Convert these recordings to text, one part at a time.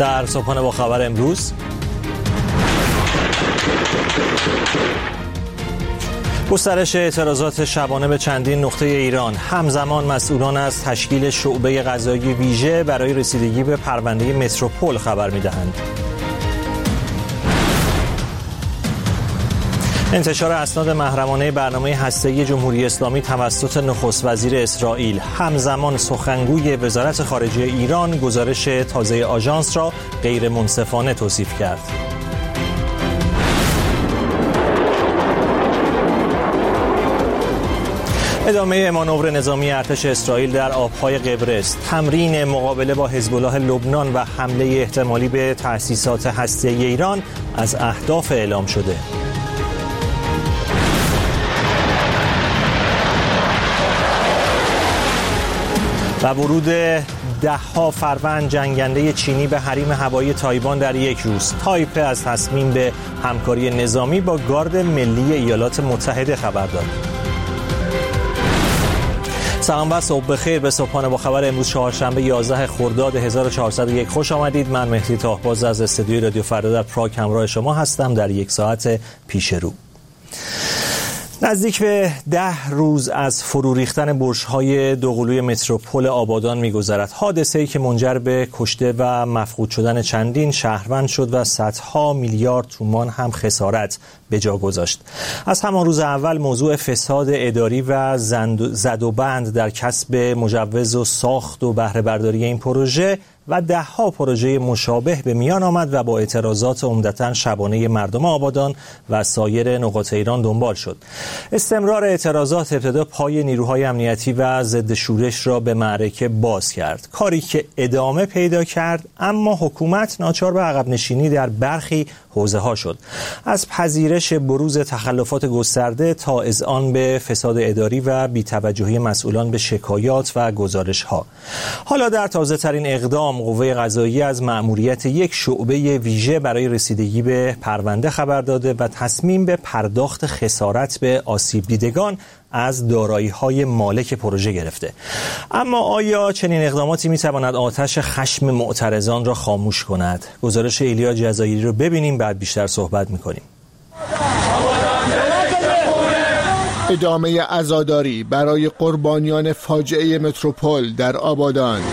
در صبحانه با خبر امروز، گسترش اعتراضات شبانه به چندین نقطه ایران. همزمان مسئولان از تشکیل شعبه قضایی ویژه برای رسیدگی به پرونده متروپول خبر می‌دهند. انتشار اسناد محرمانه برنامه هسته‌ای جمهوری اسلامی توسط نخست وزیر اسرائیل. همزمان سخنگوی وزارت خارجه ایران گزارش تازه آژانس را غیر منصفانه توصیف کرد. ادامه مانور نظامی ارتش اسرائیل در آبهای قبرس، تمرین مقابله با حزب الله لبنان و حمله احتمالی به تأسیسات هسته‌ای ایران از اهداف اعلام شده. و ورود ده‌ها فروند جنگنده چینی به حریم هوایی تایوان در یک روز. تایپه از تصمیم به همکاری نظامی با گارد ملی ایالات متحده خبر داد. سلام و صبح بخیر. به صبحانه با خبر امروز چهارشنبه 11 خرداد 1401 خوش آمدید. من مهدی طاهباز از استودیوی رادیو فردا در پراگ همراه شما هستم در یک ساعت پیش رو. نزدیک به 10 روز از فرو ریختن برج‌های دوقلوی متروپول آبادان می‌گذرد. حادثه‌ای که منجر به کشته و مفقود شدن چندین شهروند شد و صدها میلیارد تومان هم خسارت به جا گذاشت. از همان روز اول موضوع فساد اداری و زد و بند در کسب مجوز و ساخت و بهره برداری این پروژه و ده‌ها پروژه مشابه به میان آمد و با اعتراضات عمدتاً شبانه مردم آبادان و سایر نقاط ایران دنبال شد. استمرار اعتراضات ابتدا پای نیروهای امنیتی و ضد شورش را به معرکه باز کرد، کاری که ادامه پیدا کرد، اما حکومت ناچار به عقب نشینی در برخی حوزه‌ها شد، از پذیرش بروز تخلفات گسترده تا اذعان به فساد اداری و بی‌توجهی مسئولان به شکایات و گزارش‌ها. حالا در تازه‌ترین اقدام قوه قضاییه از مأموریت یک شعبه ویژه برای رسیدگی به پرونده خبر داده و تصمیم به پرداخت خسارت به آسیب دیدگان از دارایی‌های مالک پروژه گرفته. اما آیا چنین اقداماتی می‌تواند آتش خشم معترضان را خاموش کند؟ گزارش ایلیا جزایری رو ببینیم، بعد بیشتر صحبت می‌کنیم. ادامه عزاداری برای قربانیان فاجعه متروپول در آبادان.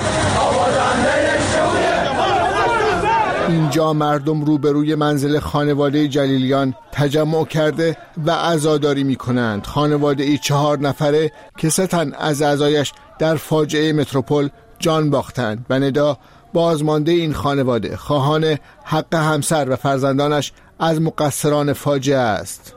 اینجا مردم روبروی منزل خانواده جلیلیان تجمع کرده و عزاداری می کنند. خانواده ای 4 نفره که 3 تن از اعضایش در فاجعه متروپول جان باختند و ندا بازمانده این خانواده خواهان حق همسر و فرزندانش از مقصران فاجعه است.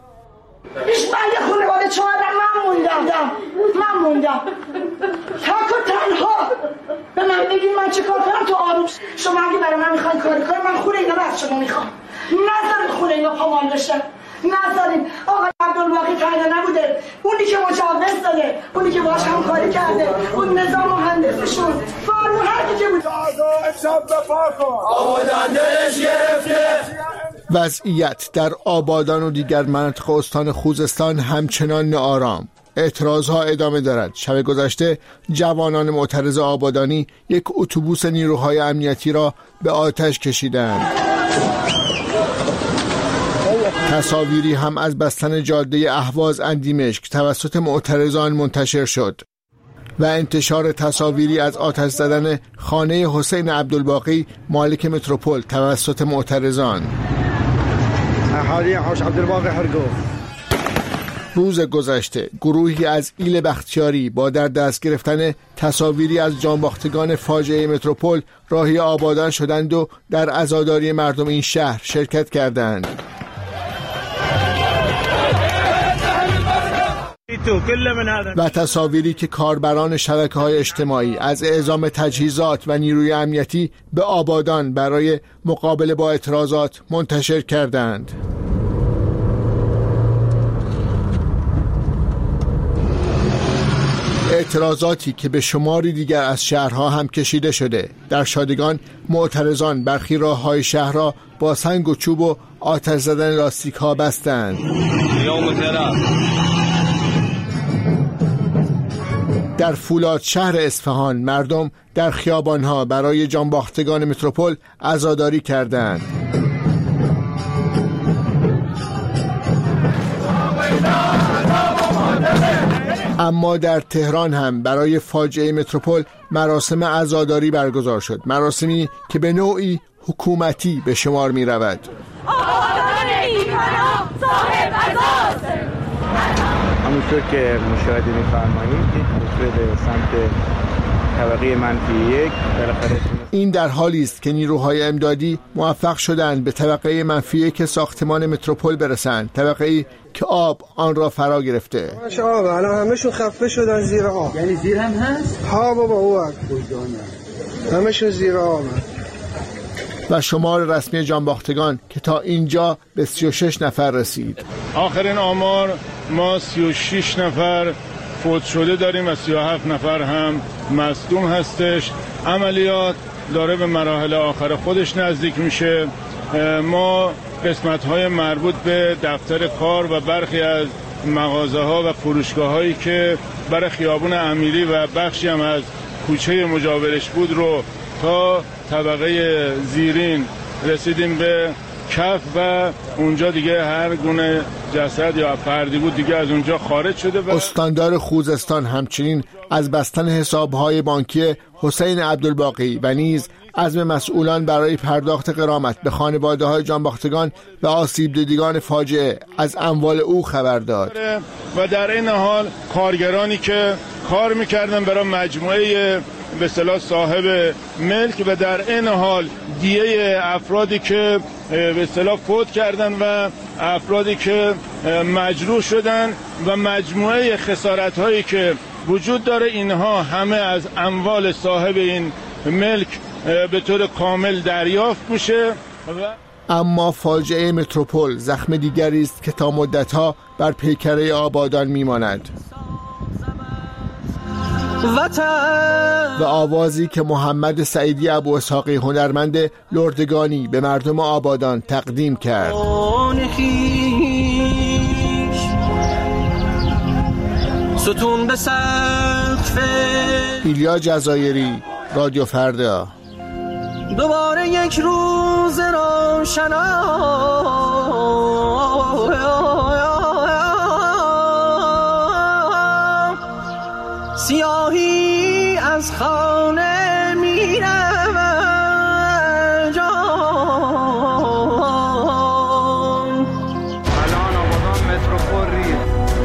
من موندم تک و تنها. به من بگید من چه کار کنم تو آروم؟ شما اگه برای من میخواین کاری کنم، من خونه اینا رو از شما میخوام. نذارید خونه اینا پامال بشه، نذارید. آقای عبدالباقی تنها نبوده، اونی که مجوز داده، اونی که باهاش همکاری کرده، اون نظام مهندسشون، فارمون هر کی که بود. آبادان دلش گرفته. وضعیت در آبادان و دیگر مناطق استان خوزستان همچنان ناآرام. اعتراضها ادامه دارد. شب گذشته جوانان معترض آبادانی یک اتوبوس نیروهای امنیتی را به آتش کشیدند. تصاویری هم از بستن جاده اهواز اندیمشک توسط معترضان منتشر شد و انتشار تصاویری از آتش زدن خانه حسین عبدالباقی مالک متروپول توسط معترضان. اهالی حوش عبدالباقی حرقو. روز گذشته گروهی از ایل بختیاری با در دست گرفتن تصاویری از جانباختگان فاجعه متروپول راهی آبادان شدند و در عزاداری مردم این شهر شرکت کردند. و تصاویری که کاربران شبکه‌های اجتماعی از اعزام تجهیزات و نیروی امنیتی به آبادان برای مقابله با اعتراضات منتشر کردند. اعتراضاتی که به شماری دیگر از شهرها هم کشیده شده. در شادگان معترضان برخی راه‌های شهر را با سنگ و چوب و آتش زدن لاستیک‌ها بستند. در فولاد شهر اصفهان مردم در خیابانها برای جانباختگان متروپول عزاداری کردند. اما در تهران هم برای فاجعه متروپول مراسم عزاداری برگزار شد، مراسمی که به نوعی حکومتی به شمار می رود. همونطور که مشاهده می‌فرمایید به سمت طبقه منفی 1 این در حالی است که نیروهای امدادی موفق شدند به طبقه منفی 1 ساختمان متروپول برسند، طبقه‌ای که آب آن را فرا گرفته. آب الان همشون خفه شدن زیر آب. یعنی زیر هم هست؟ ها بابا اوه همشون زیر آب. و شمار رسمی جانباختگان که تا اینجا به 36 نفر رسید. آخرین آمار ما 36 نفر فوت شده داریم و 37 نفر هم مصدوم هستش. عملیات داره به مراحل آخر خودش نزدیک میشه. ما قسمت‌های مربوط به دفتر کار و برخی از مغازه‌ها و فروشگاه‌هایی که برای خیابون امیری و بخشی هم از کوچه مجاورش بود رو تا طبقه زیرین رسیدیم به کف و اونجا دیگه هر گونه جسد یا فردی بود دیگه از اونجا خارج شده. استاندار خوزستان همچنین از بستن حساب‌های بانکی حسین عبدالباقی و نیز عزم مسئولان برای پرداخت غرامت به خانواده‌های جانباختگان و آسیب دیدگان فاجعه از اموال او خبر داد. و در این حال کارگرانی که کار می‌کردن برای مجموعه به اصطلاح صاحب ملک و در این حال دیه افرادی که به اصطلاح فوت کردن و افرادی که مجروح شدن و مجموعه خسارت‌هایی که وجود داره، اینها همه از اموال صاحب این ملک به طور کامل دریافت میشه. اما فاجعه متروپول زخم دیگری است که تا مدت‌ها بر پیکره آبادان میماند و آوازی که محمد سعیدی ابو اسحاقی هنرمند لردگانی به مردم آبادان تقدیم کرد. ستون به سقف ایلیا جزایری، رادیو فردا. دوباره یک روز روشنا سیاهی از خانه میرم جان. الان آبادان متروپول ریخت.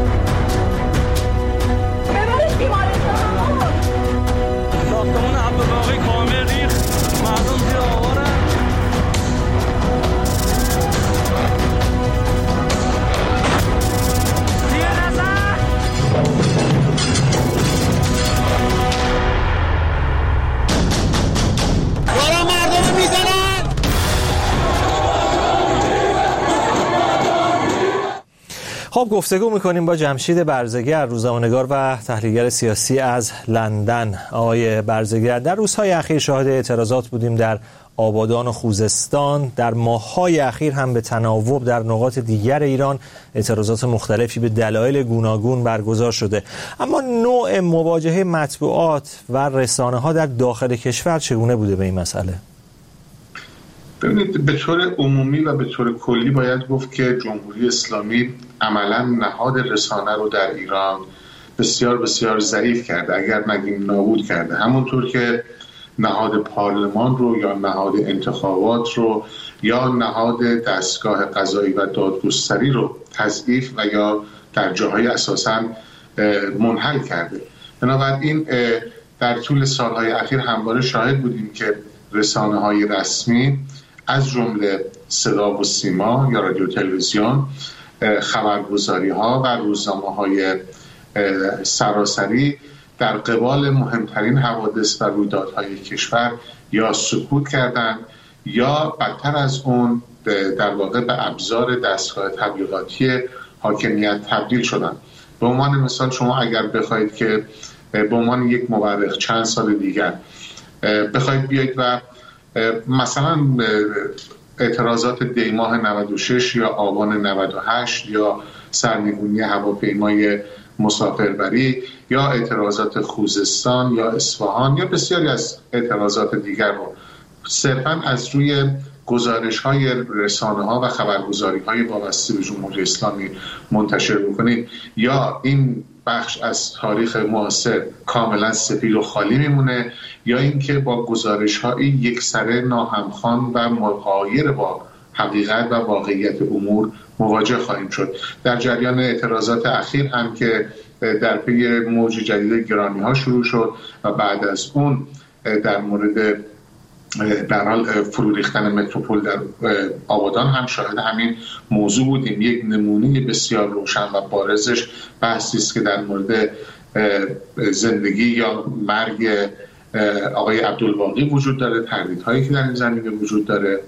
ببرش بیمارستان. ساختمان عبدالباقی کامل ریخت. مردم زیر آوارن. خب گفتگو میکنیم با جمشید برزگر، روزنامه‌نگار و تحلیلگر سیاسی از لندن. آقای برزگر، در روزهای اخیر شاهد اعتراضات بودیم در آبادان و خوزستان. در ماه‌های اخیر هم به تناوب در نقاط دیگر ایران اعتراضات مختلفی به دلایل گوناگون برگزار شده. اما نوع مواجهه مطبوعات و رسانه‌ها در داخل کشور چگونه بوده به این مسئله؟ ببینید، به طور عمومی و به طور کلی باید گفت که جمهوری اسلامی عملا نهاد رسانه رو در ایران بسیار بسیار ضعیف کرده، اگر نگیم نابود کرده. همونطور که نهاد پارلمان رو یا نهاد انتخابات رو یا نهاد دستگاه قضایی و دادگستری رو تضعیف و یا در جاهای اساساً منحل کرده. بنابراین در طول سالهای اخیر همواره شاهد بودیم که رسانه‌های رسمی از جمله صدا و سیما یا رادیو تلویزیون، خبرگزاری‌ها و روزنامه‌های سراسری در قبال مهمترین حوادث و رویدادهای کشور یا سکوت کردند یا بدتر از اون در واقع به ابزار دستگاه تبلیغاتی حاکمیت تبدیل شدند. به عنوان مثال شما اگر بخواید که به عنوان یک مورخ چند سال دیگر بخواید بیایید و مثلا اعتراضات دی ماه 96 یا آبان 98 یا سرنگونی هواپیمای مسافربری یا اعتراضات خوزستان یا اصفهان یا بسیاری از اعتراضات دیگر رو صرفاً از روی گزارش‌های رسانه‌ها و خبرگزاری‌های وابسته به جمهوری اسلامی منتشر بکنید یا این بخش از تاریخ معاصر کاملا سفید و خالی میمونه یا اینکه با گزارش‌های یکسره ناهمخوان و مغایر با حقیقت و واقعیت امور مواجه خواهیم شد. در جریان اعتراضات اخیر هم که در پی موج جدید گرانی‌ها شروع شد و بعد از اون در مورد در حال فرو ریختن متروپول در آبادان هم شاهد همین موضوع بودیم. یک نمونه بسیار روشن و بارزش بحثی است که در مورد زندگی یا مرگ آقای عبدالباقی وجود داره، تردیدهایی که در این زمینه وجود داره.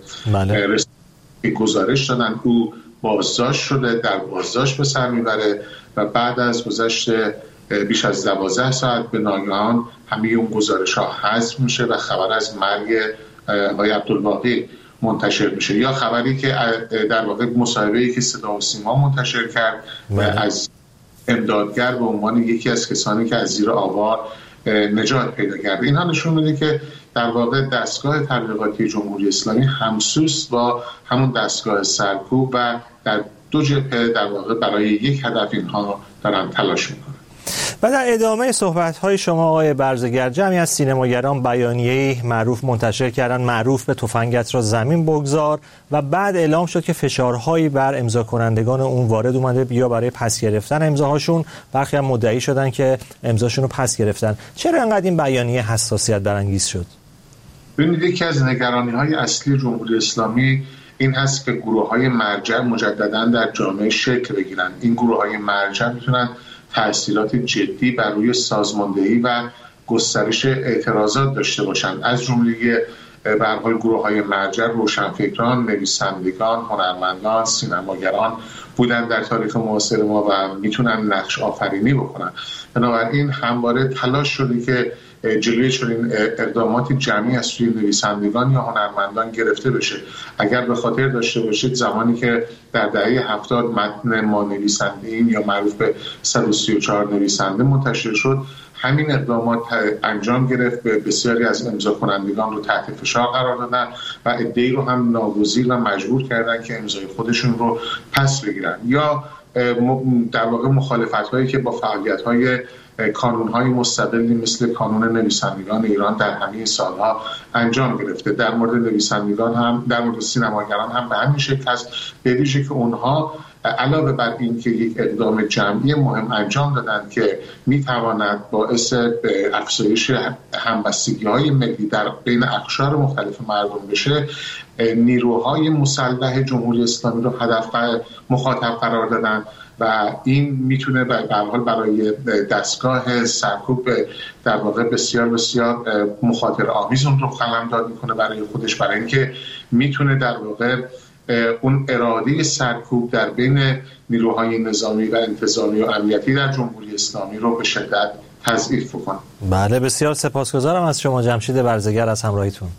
گزارش دادن او بازداشت شده، در بازداشت به سر میبره و بعد از گذشت بیش از 12 ساعت به ناگهان همه اون گزارش ها حذف میشه و خبر از مرگ آقای عبدالباقی منتشر میشه. یا خبری که در واقع مصاحبه‌ای که صدا و سیما منتشر کرد از امدادگر به عنوان یکی از کسانی که از زیر آوار نجات پیدا کرده. اینها نشون میده که در واقع دستگاه تبلیغاتی جمهوری اسلامی همسوست با همون دستگاه سرکوب و در دو جبهه در واقع برای یک هدف اینها دارن تلاش میکنن. و در ادامه صحبت‌های شما آقای برزگر، جمعی از سینماگران بیانیه‌ای معروف منتشر کردن معروف به تفنگت را زمین بگذار و بعد اعلام شد که فشارهایی بر امضا کنندگان اون وارد اومده یا برای پس گرفتن امضاهاشون. برخی هم مدعی شدن که امضاشون رو پس گرفتن. چرا انقدر این بیانیه حساسیت برانگیز شد؟ ببینید یکی از نگرانی‌های اصلی جمهوری اسلامی این هست که گروه‌های مرجع مجدداً در جامعه شکل بگیرن. این گروه‌های مرجع میتونن تأثیرات جدی بر روی سازماندهی و گسترش اعتراضات داشته باشند. از جمله به هر حال گروه‌های مرجع روشنفکران، نویسندگان، هنرمندان، سینماگران بودن در تاریخ معاصر ما و میتونن نقش آفرینی بکنن. بنابراین همواره تلاش شده که جلوی چنین اقدامات جمعی از سوی نویسندگان یا هنرمندان گرفته بشه. اگر به خاطر داشته باشید زمانی که در دهه 70 متن ما نویسنده‌ایم یا معروف به 134 نویسنده منتشر شد، همین اقدامات انجام گرفت، به بسیاری از امضا کنندگان رو تحت فشار قرار دادن و عده‌ای رو هم ناگزیر و مجبور کردن که امضای خودشون رو پس بگیرن یا در واقع مخالفت‌هایی که با فعالیت‌های کانون‌های مستقلی مثل کانون نویسندگان ایران در همین سالها انجام گرفته. در مورد نویسندگان هم، در مورد سینماگران هم به همین شکل است، به ویژه که اونها علاوه بر این که یک اقدام جمعی مهم انجام دادن که میتواند باعث افزایش همبستگی‌های ملی در بین اقشار مختلف مردم بشه، نیروهای مسلح جمهوری اسلامی رو مخاطب قرار دادن و این میتونه به هر حال برای دستگاه سرکوب در واقع بسیار بسیار مخاطره آمیز اون رو قلمداد میکنه برای خودش، برای اینکه میتونه در واقع اون اراده سرکوب در بین نیروهای نظامی و انتظامی و امنیتی در جمهوری اسلامی رو به شدت تضعیف کنه. بله، بسیار سپاسگزارم از شما جمشید برزگر از همراهیتون.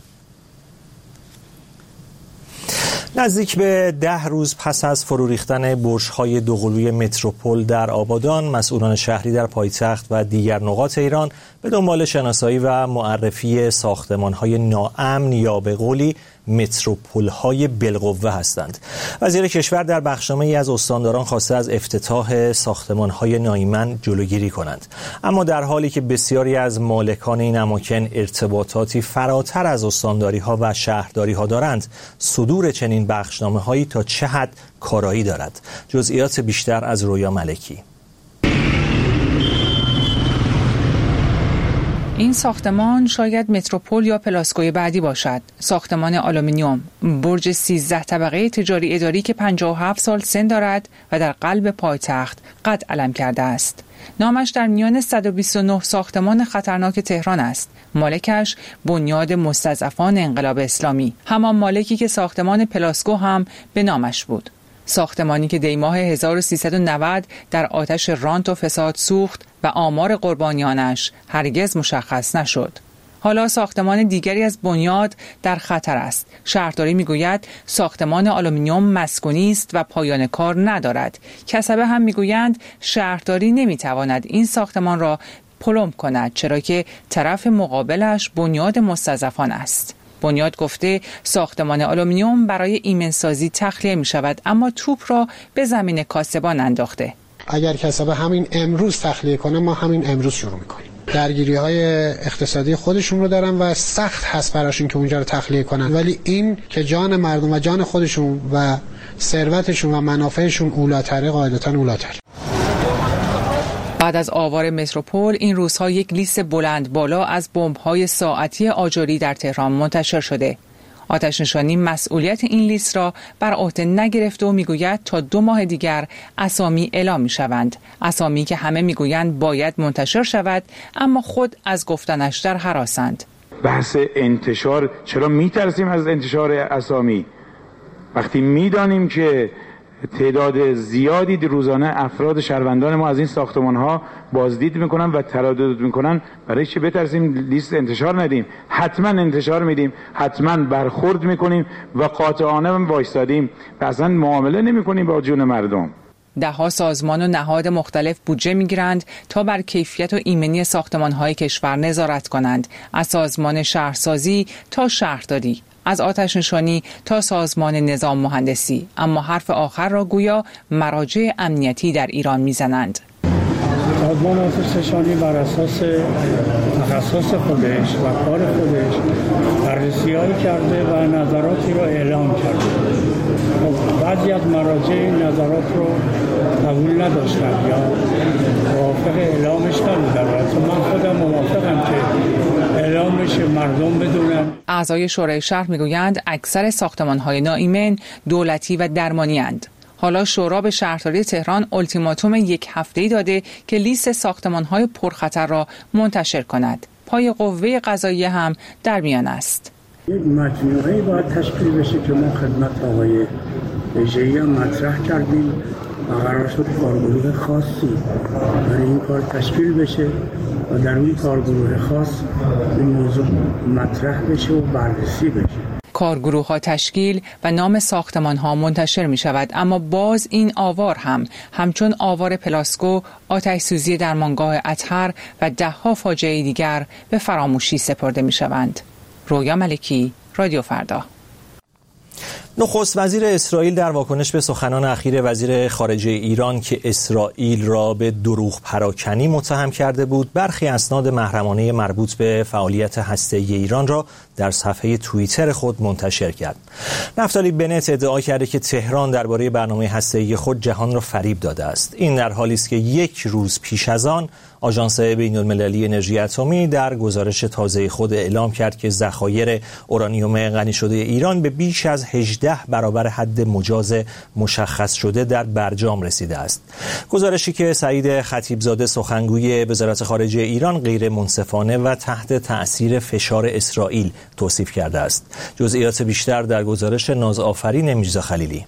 نزدیک به 10 روز پس از فرو ریختن برج‌های دوقلوی متروپول در آبادان، مسئولان شهری در پایتخت و دیگر نقاط ایران به دنبال شناسایی و معرفی ساختمان‌های ناامن یا به قولی متروپول‌های بالقوه هستند. وزیر کشور در بخشنامه‌ای از استانداران خواسته از افتتاح ساختمان‌های ناایمن جلوگیری کنند. اما در حالی که بسیاری از مالکان این اماکن ارتباطاتی فراتر از استانداری‌ها و شهرداری‌ها دارند، صدور چنین بخشنامه‌هایی تا چه حد کارایی دارد؟ جزئیات بیشتر از رویا ملکی. این ساختمان شاید متروپول یا پلاسکوی بعدی باشد. ساختمان آلومینیوم، برج 13 طبقه تجاری اداری که 57 سال سن دارد و در قلب پایتخت قد علم کرده است. نامش در میان 129 ساختمان خطرناک تهران است. مالکش بنیاد مستضعفان انقلاب اسلامی، همان مالکی که ساختمان پلاسکو هم به نامش بود. ساختمانی که دیماه 1390 در آتش رانت و فساد سوخت و آمار قربانیانش هرگز مشخص نشد. حالا ساختمان دیگری از بنیاد در خطر است. شهرداری میگوید ساختمان آلومینیوم مسکونی است و پایان کار ندارد. کسبه هم میگویند شهرداری نمیتواند این ساختمان را پلم کند، چرا که طرف مقابلش بنیاد مستضعفان است. بنیاد گفته ساختمان آلومینیوم برای ایمنسازی تخلیه می شود، اما توپ را به زمین کاسبان انداخته. اگر کسبه همین امروز تخلیه کنه، ما همین امروز شروع میکنیم. درگیری‌های اقتصادی خودشون رو دارن و سخت هست براشون که اونجا رو تخلیه کنن، ولی این که جان مردم و جان خودشون و ثروتشون و منافعشون اولاتره، قاعدتاً اولاتر. بعد از آوار متروپول این روزها یک لیست بلند بالا از بمب‌های ساعتی آجری در تهران منتشر شده. آتش‌نشانی مسئولیت این لیست را بر عهده نگرفته و میگوید تا 2 ماه دیگر اسامی اعلام میشوند. اسامی که همه میگویند باید منتشر شود، اما خود از گفتنش در هراسند. بحث انتشار، چرا میترسیم از انتشار اسامی وقتی میدانیم که تعداد زیادی روزانه افراد شهروندان ما از این ساختمان‌ها بازدید میکنن و تردد میکنن؟ برای چه بترسیم لیست انتشار ندیم؟ حتما انتشار میدیم، حتما برخورد میکنیم و قاطعانه وایستادیم و اصلا معامله نمیکنیم با جون مردم. 10 سازمان و نهاد مختلف بودجه میگیرند تا بر کیفیت و ایمنی ساختمان‌های کشور نظارت کنند، از سازمان شهرسازی تا شهرداری، از آتش‌نشانی تا سازمان نظام مهندسی، اما حرف آخر را گویا مراجع امنیتی در ایران میزنند. سازمان آتش‌نشانی بر اساس تخصص خودش و کار خودش بررسی‌هایی کرده و نظراتی را اعلام کرده. بعضی از مراجع این نظرات رو قبول نداشتن یا موافق اعلامش نبودن. من خودم موافقم که اعلام بشه، مردم بدونن. اعضای شورای شهر میگویند اکثر ساختمان‌های ناایمن دولتی و درمانی اند. حالا شورا به شهرداری تهران التیماتوم 1 هفته‌ای داده که لیست ساختمان‌های پرخطر را منتشر کند. پای قوه قضاییه هم در میان است. یک مجموعه‌ای باید تشکیل بشه که ما خدمت آقای ویژه‌ای هم مطرح کردیم و قرار شد کارگروه خاصی برای این کار تشکیل بشه و در این کارگروه خاص این موضوع مطرح بشه و بررسی بشه. کارگروه ها تشکیل و نام ساختمان ها منتشر می شود، اما باز این آوار هم همچون آوار پلاسکو، آتش سوزی درمانگاه اطهر و 10 فاجعه دیگر به فراموشی سپرده می شوند. رویا ملکی، رادیو فردا. نخست وزیر اسرائیل در واکنش به سخنان اخیر وزیر خارجه ایران که اسرائیل را به دروغ پراکنی متهم کرده بود، برخی اسناد محرمانه مربوط به فعالیت هسته‌ای ایران را در صفحه توییتر خود منتشر کرد. نفتالی بنت ادعا کرده که تهران درباره برنامه هسته‌ای خود جهان را فریب داده است. این در حالی است که 1 روز پیش از آن آژانس بین‌المللی انرژی اتمی در گزارش تازه خود اعلام کرد که ذخایر اورانیوم غنی شده ایران به بیش از 18 برابر حد مجاز مشخص شده در برجام رسیده است. گزارشی که سعید خطیبزاده سخنگوی وزارت خارجه ایران غیر منصفانه و تحت تأثیر فشار اسرائیل توصیف کرده است. جزئیات بیشتر در گزارش نازآفرین میرزا خلیلی.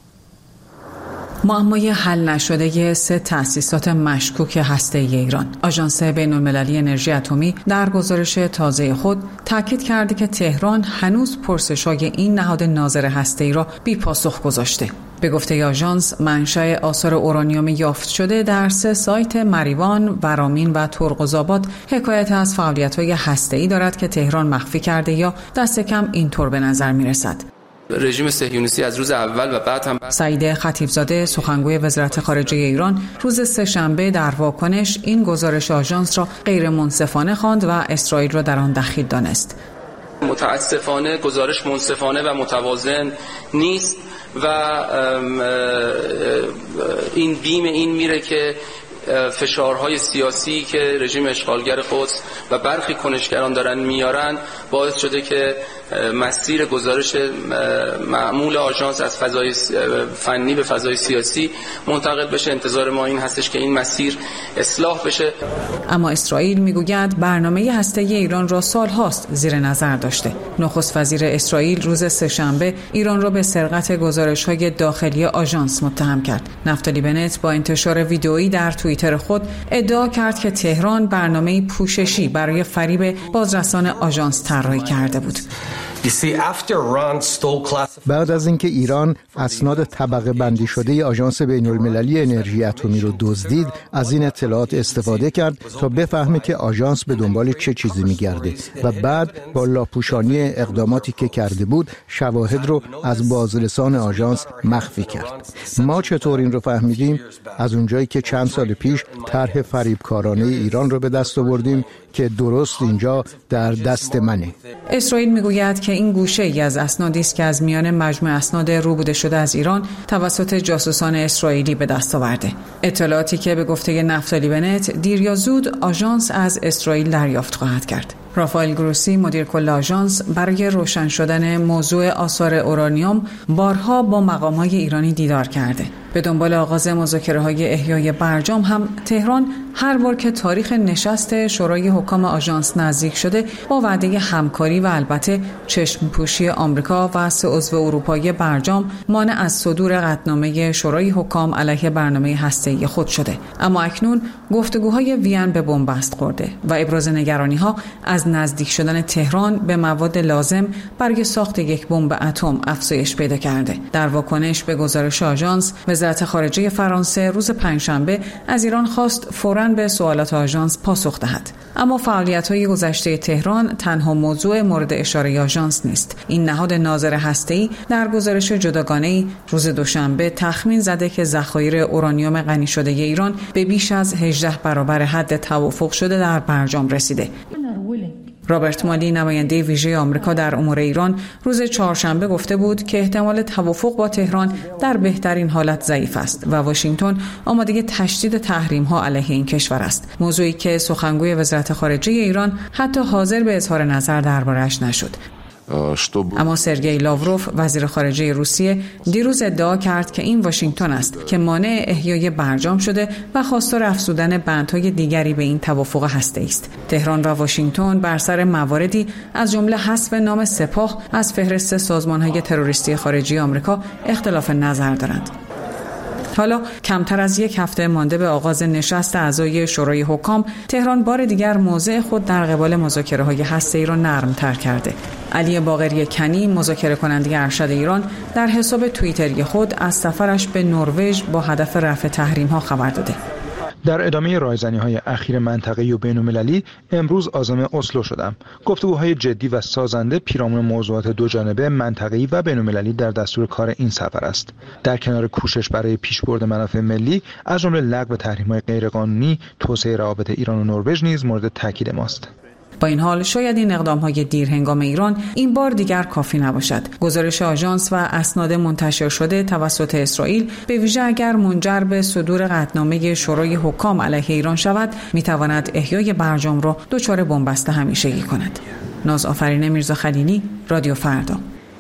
معمای حل نشده 3 تأسیسات مشکوک هسته‌ای ایران. آژانس بین‌المللی انرژی اتمی در گزارش تازه خود تاکید کرده که تهران هنوز پرسش‌های این نهاد ناظر هسته‌ای را بی پاسخ گذاشته. به گفته آژانس، منشأ آثار اورانیوم یافت شده در 3 سایت مریوان، ورامین و ترقزآباد حکایت از فعالیت‌های هسته‌ای دارد که تهران مخفی کرده یا دست کم اینطور به نظر می‌رسد. رژیم صهیونیستی از روز اول و بعد هم سعید خطیبزاده سخنگوی وزارت خارجه ایران روز سه‌شنبه در واکنش این گزارش آژانس را غیر منصفانه خواند و اسرائیل را در آن دخیل دانست. متاسفانه گزارش منصفانه و متوازن نیست و این بیم این میره که فشارهای سیاسی که رژیم اشغالگر قدس و برخی کنشگران دارن میارن باعث شده که مسیر گزارش معمول آژانس از فضای فنی به فضای سیاسی منتقل بشه. انتظار ما این هستش که این مسیر اصلاح بشه. اما اسرائیل میگوید برنامه هسته‌ای ایران را سالهاست زیر نظر داشته. نخست وزیر اسرائیل روز سه‌شنبه ایران را به سرقت گزارش‌های داخلی آژانس متهم کرد. نفتالی بنت با انتشار ویدئویی در توییتر توییتر خود ادعا کرد که تهران برنامه‌ای پوششی برای فریب بازرسان آژانس طراحی کرده بود. بعد از اینکه ایران اسناد طبقه بندی شده آژانس بین‌المللی انرژی اتمی رو دزدید، از این اطلاعات استفاده کرد تا بفهمه که آژانس به دنبال چه چیزی میگرده و بعد با لاپوشانی اقداماتی که کرده بود شواهد رو از بازرسان آژانس مخفی کرد. ما چطور این رو فهمیدیم؟ از اونجایی که چند سال پیش طرح فریبکارانه ایران رو به دست آوردیم که درست اینجا در دست منه. اسرائیل میگوید که این گوشه ای از اسنادی است که از میان مجموع اسناد روبوده شده از ایران توسط جاسوسان اسرائیلی به دست آورده. اطلاعاتی که به گفته نفتالی بنت دیر یا زود آژانس از اسرائیل دریافت خواهد کرد. رافائل گروسی مدیر کل آژانس برای روشن شدن موضوع آثار اورانیوم بارها با مقام‌های ایرانی دیدار کرده. به دنبال آغاز مذاکره‌های احیای برجام هم تهران هر بار که تاریخ نشست شورای حکام آژانس نزدیک شده با وعده همکاری و البته چشم‌پوشی آمریکا و 3 عضو اروپایی برجام مانع از صدور قطعنامه شورای حکام علیه برنامه هسته‌ای خود شده. اما اکنون گفتگوهای وین به بنبست خورده و ابراز نگرانی‌ها از نزدیک شدن تهران به مواد لازم برای ساخت یک بمب اتم افزایش پیدا کرده. در واکنش به گزارش آژانس، وزارت خارجه فرانسه روز پنجشنبه از ایران خواست فوراً به سوالات آژانس پاسخ دهد. اما فعالیت‌های گذشته تهران تنها موضوع مورد اشاره آژانس نیست. این نهاد ناظر هسته‌ای در گزارش جداگانه‌ای روز دوشنبه تخمین زده که ذخایر اورانیوم غنی شده ایران به بیش از 18 برابر حد توافق شده در برجام رسیده. رابرت مالی نماینده ویژه آمریکا در امور ایران روز چهارشنبه گفته بود که احتمال توافق با تهران در بهترین حالت ضعیف است و واشنگتن آماده تشدید تحریم‌ها علیه این کشور است، موضوعی که سخنگوی وزارت خارجه ایران حتی حاضر به اظهار نظر درباره‌اش نشد. اما سرگئی لاوروف وزیر خارجه روسیه دیروز ادعا کرد که این واشنگتن است که مانع احیای برجام شده و خواستار افزودن بندهای دیگری به این توافق هسته‌ای است. تهران و واشنگتن بر سر مواردی از جمله حذف نام سپاه از فهرست سازمان‌های تروریستی خارجی آمریکا اختلاف نظر دارند. حالا کمتر از 1 هفته مانده به آغاز نشست اعضای شورای حکام، تهران بار دیگر موضع خود در قبال مذاکره‌های هسته‌ای را نرم‌تر کرده. علی باقری کنی، مذاکره کننده ارشد ایران، در حساب توییتری خود از سفرش به نروژ با هدف رفع تحریم‌ها خبر داده. در ادامه رایزنی‌های اخیر منطقه‌ای و بین‌المللی امروز عازم اسلو شدم. گفتگوهای جدی و سازنده پیرامون موضوعات دوجانبه منطقه‌ای و بین‌المللی در دستور کار این سفر است. در کنار کوشش برای پیشبرد منافع ملی از جمله لغو تحریم‌های غیرقانونی، توسعه روابط ایران و نروژ نیز مورد تاکید ماست. با این حال شاید این اقدام‌های دیرهنگام ایران این بار دیگر کافی نباشد. گزارش آژانس و اسناد منتشر شده توسط اسرائیل به ویژه اگر منجر به صدور قطعنامه شورای حکام علیه ایران شود، می‌تواند احیای برجام را دچار بنبست همیشگی کند. نازآفرین میرزا خلیلی، رادیو فردا.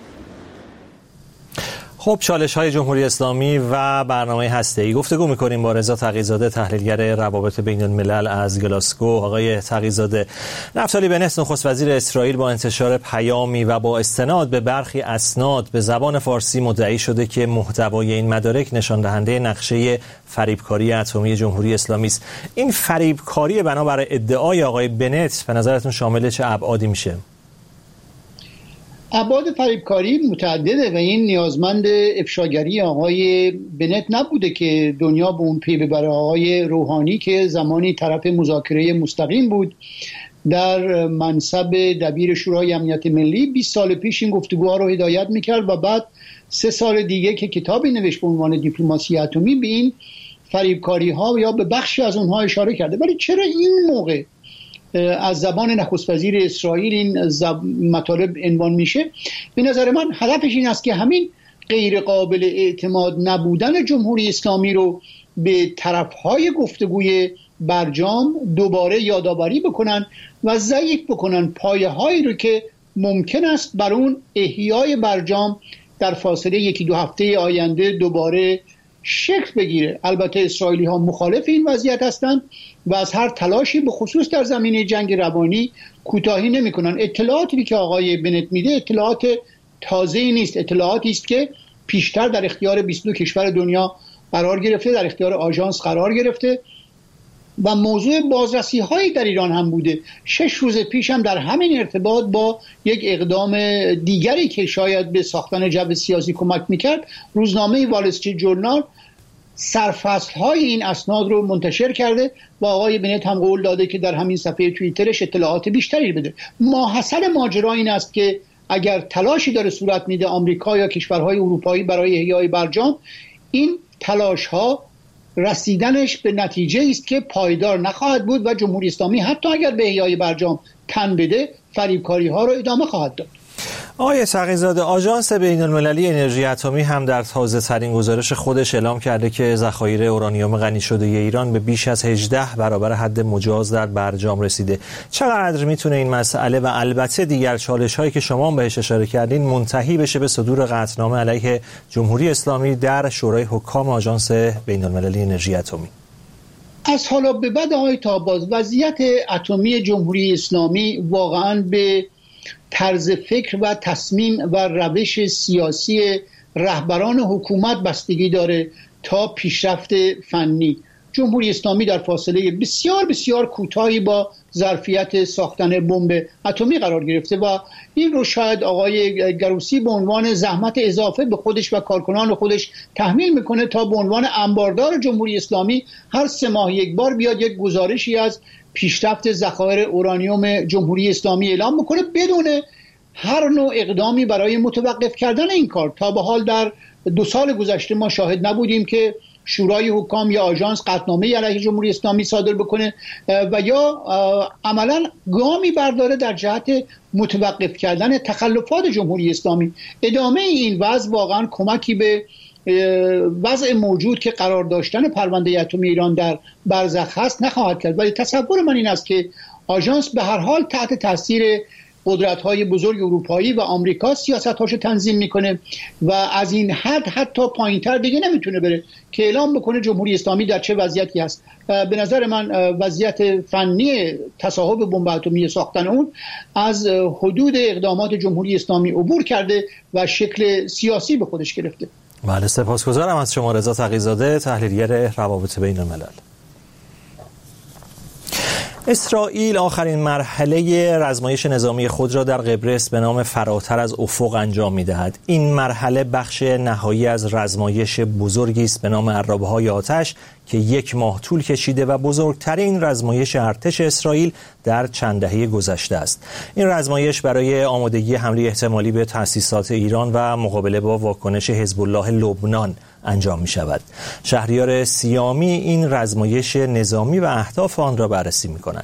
خب، چالش‌های جمهوری اسلامی و برنامه هسته‌ای گفتگو می‌کنیم با رضا تقی‌زاده، تحلیلگر روابط بین‌الملل از گلاسگو. آقای تقی‌زاده، نفتالی بنت نخست وزیر اسرائیل با انتشار پیامی و با استناد به برخی اسناد به زبان فارسی مدعی شده که محتوای این مدارک نشان دهنده نقشه فریبکاری اتمی جمهوری اسلامی است. این فریبکاری بنابر ادعای آقای بنت به نظرتون شامل چه ابعادی میشه؟ ابعاد فریبکاری متعدده و این نیازمند افشاگری آقای بنت نبوده که دنیا به اون پی ببره. آقای روحانی که زمانی طرف مذاکره مستقیم بود در منصب دبیر شورای امنیت ملی 20 سال پیش این گفتگوها رو هدایت میکرد و بعد 3 سال دیگه که کتابی نوشت به عنوان دیپلماسی اتمی به این فریبکاری ها یا به بخشی از اونها اشاره کرده. ولی چرا این موقع از زبان نخست وزیر اسرائیل این مطالب عنوان میشه؟ به نظر من هدفش این است که همین غیر قابل اعتماد نبودن جمهوری اسلامی رو به طرفهای گفتگوی برجام دوباره یادآوری بکنن و ضعیف بکنن پایه‌هایی رو که ممکن است بر اون احیای برجام در فاصله 1-2 هفته آینده دوباره شکل بگیره. البته اسرائیلی ها مخالف این وضعیت هستند و از هر تلاشی به خصوص در زمینه جنگ روانی کوتاهی نمی کنن. اطلاعاتی که آقای بنت میده اطلاعات تازه‌ای نیست، اطلاعاتی است که پیشتر در اختیار 22 کشور دنیا قرار گرفته، در اختیار آژانس قرار گرفته و موضوع بازرسی هایی در ایران هم بوده. 6 روز پیش هم در همین ارتباط با یک اقدام دیگری که شاید به ساختن جو سیاسی کمک میکرد، روزنامه وال استریت ژورنال سرفصل های این اسناد رو منتشر کرده و آقای بنت هم قول داده که در همین صفحه توییترش اطلاعات بیشتری بده. ماحصل ماجرا این است که اگر تلاشی داره صورت میده آمریکا یا کشورهای اروپایی برای احیای برجام، این تلاش ها رسیدنش به نتیجه است که پایدار نخواهد بود و جمهوری اسلامی حتی اگر به احیای برجام تن بده فریبکاری ها رو ادامه خواهد داد. آقای تقی‌زاده، آژانس بین‌المللی انرژی اتمی هم در تازه‌ترین گزارش خودش اعلام کرده که ذخایر اورانیوم غنی شده ایران به بیش از 18 برابر حد مجاز در برجام رسیده. چقدر میتونه این مسئله و البته دیگر چالش‌هایی که شما بهش اشاره کردین منتهی بشه به صدور قطعنامه علیه جمهوری اسلامی در شورای حکام آژانس بین‌المللی انرژی اتمی؟ از حالا به بعد آقای تاباز، وضعیت اتمی جمهوری اسلامی واقعاً به طرز فکر و تصمیم و روش سیاسی رهبران حکومت بستگی داره تا پیشرفت فنی. جمهوری اسلامی در فاصله بسیار بسیار کوتاهی با ظرفیت ساختن بمب اتمی قرار گرفته و این رو شاید آقای گروسی به عنوان زحمت اضافه به خودش و کارکنان خودش تحمیل میکنه تا به عنوان انباردار جمهوری اسلامی هر 3 ماه یک بار بیاد یک گزارشی از پیشرفت ذخایر اورانیوم جمهوری اسلامی اعلام بکنه بدون هر نوع اقدامی برای متوقف کردن این کار. تا به حال در 2 سال گذشته ما شاهد نبودیم که شورای حکام یا آژانس قطعنامه علیه جمهوری اسلامی صادر بکنه و یا عملا گامی برداره در جهت متوقف کردن تخلفات جمهوری اسلامی. ادامه این وضع واقعا کمکی به وضع موجود که قرار داشتن پرونده اتمی ایران در برزخ هست نخواهد کرد. ولی تصور من این است که آژانس به هر حال تحت تاثیر قدرت‌های بزرگ اروپایی و آمریکا سیاست‌هاشو تنظیم میکنه و از این حد حتی پایین‌تر دیگه نمیتونه بره که اعلام بکنه جمهوری اسلامی در چه وضعیتی هست. به نظر من وضعیت فنی تصاحب بمب اتمی ساختن اون از حدود اقدامات جمهوری اسلامی عبور کرده و شکل سیاسی به خودش گرفته. بله، سپاسگزارم از شما رضا تقی‌زاده، تحلیلگر روابط بین‌الملل. اسرائیل آخرین مرحله رزمایش نظامی خود را در قبرس به نام فراتر از افق انجام می‌دهد. این مرحله بخش نهایی از رزمایش بزرگی است به نام عرابه‌های آتش که 1 ماه طول کشیده و بزرگترین رزمایش ارتش اسرائیل در چند دهه گذشته است. این رزمایش برای آمادگی حمله احتمالی به تأسیسات ایران و مقابله با واکنش حزب الله لبنان انجام می شود. شهریار سیامی این رزمایش نظامی و اهداف آن را بررسی می کند.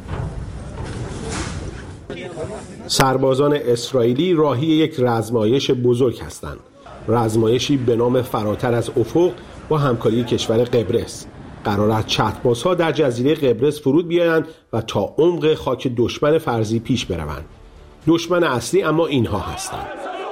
سربازان اسرائیلی راهی یک رزمایش بزرگ هستند. رزمایشی به نام فراتر از افق با همکاری کشور قبرس. قرار است چتربازها در جزیره قبرس فرود بیایند و تا عمق خاک دشمن فرضی پیش بروند. دشمن اصلی اما اینها هستند.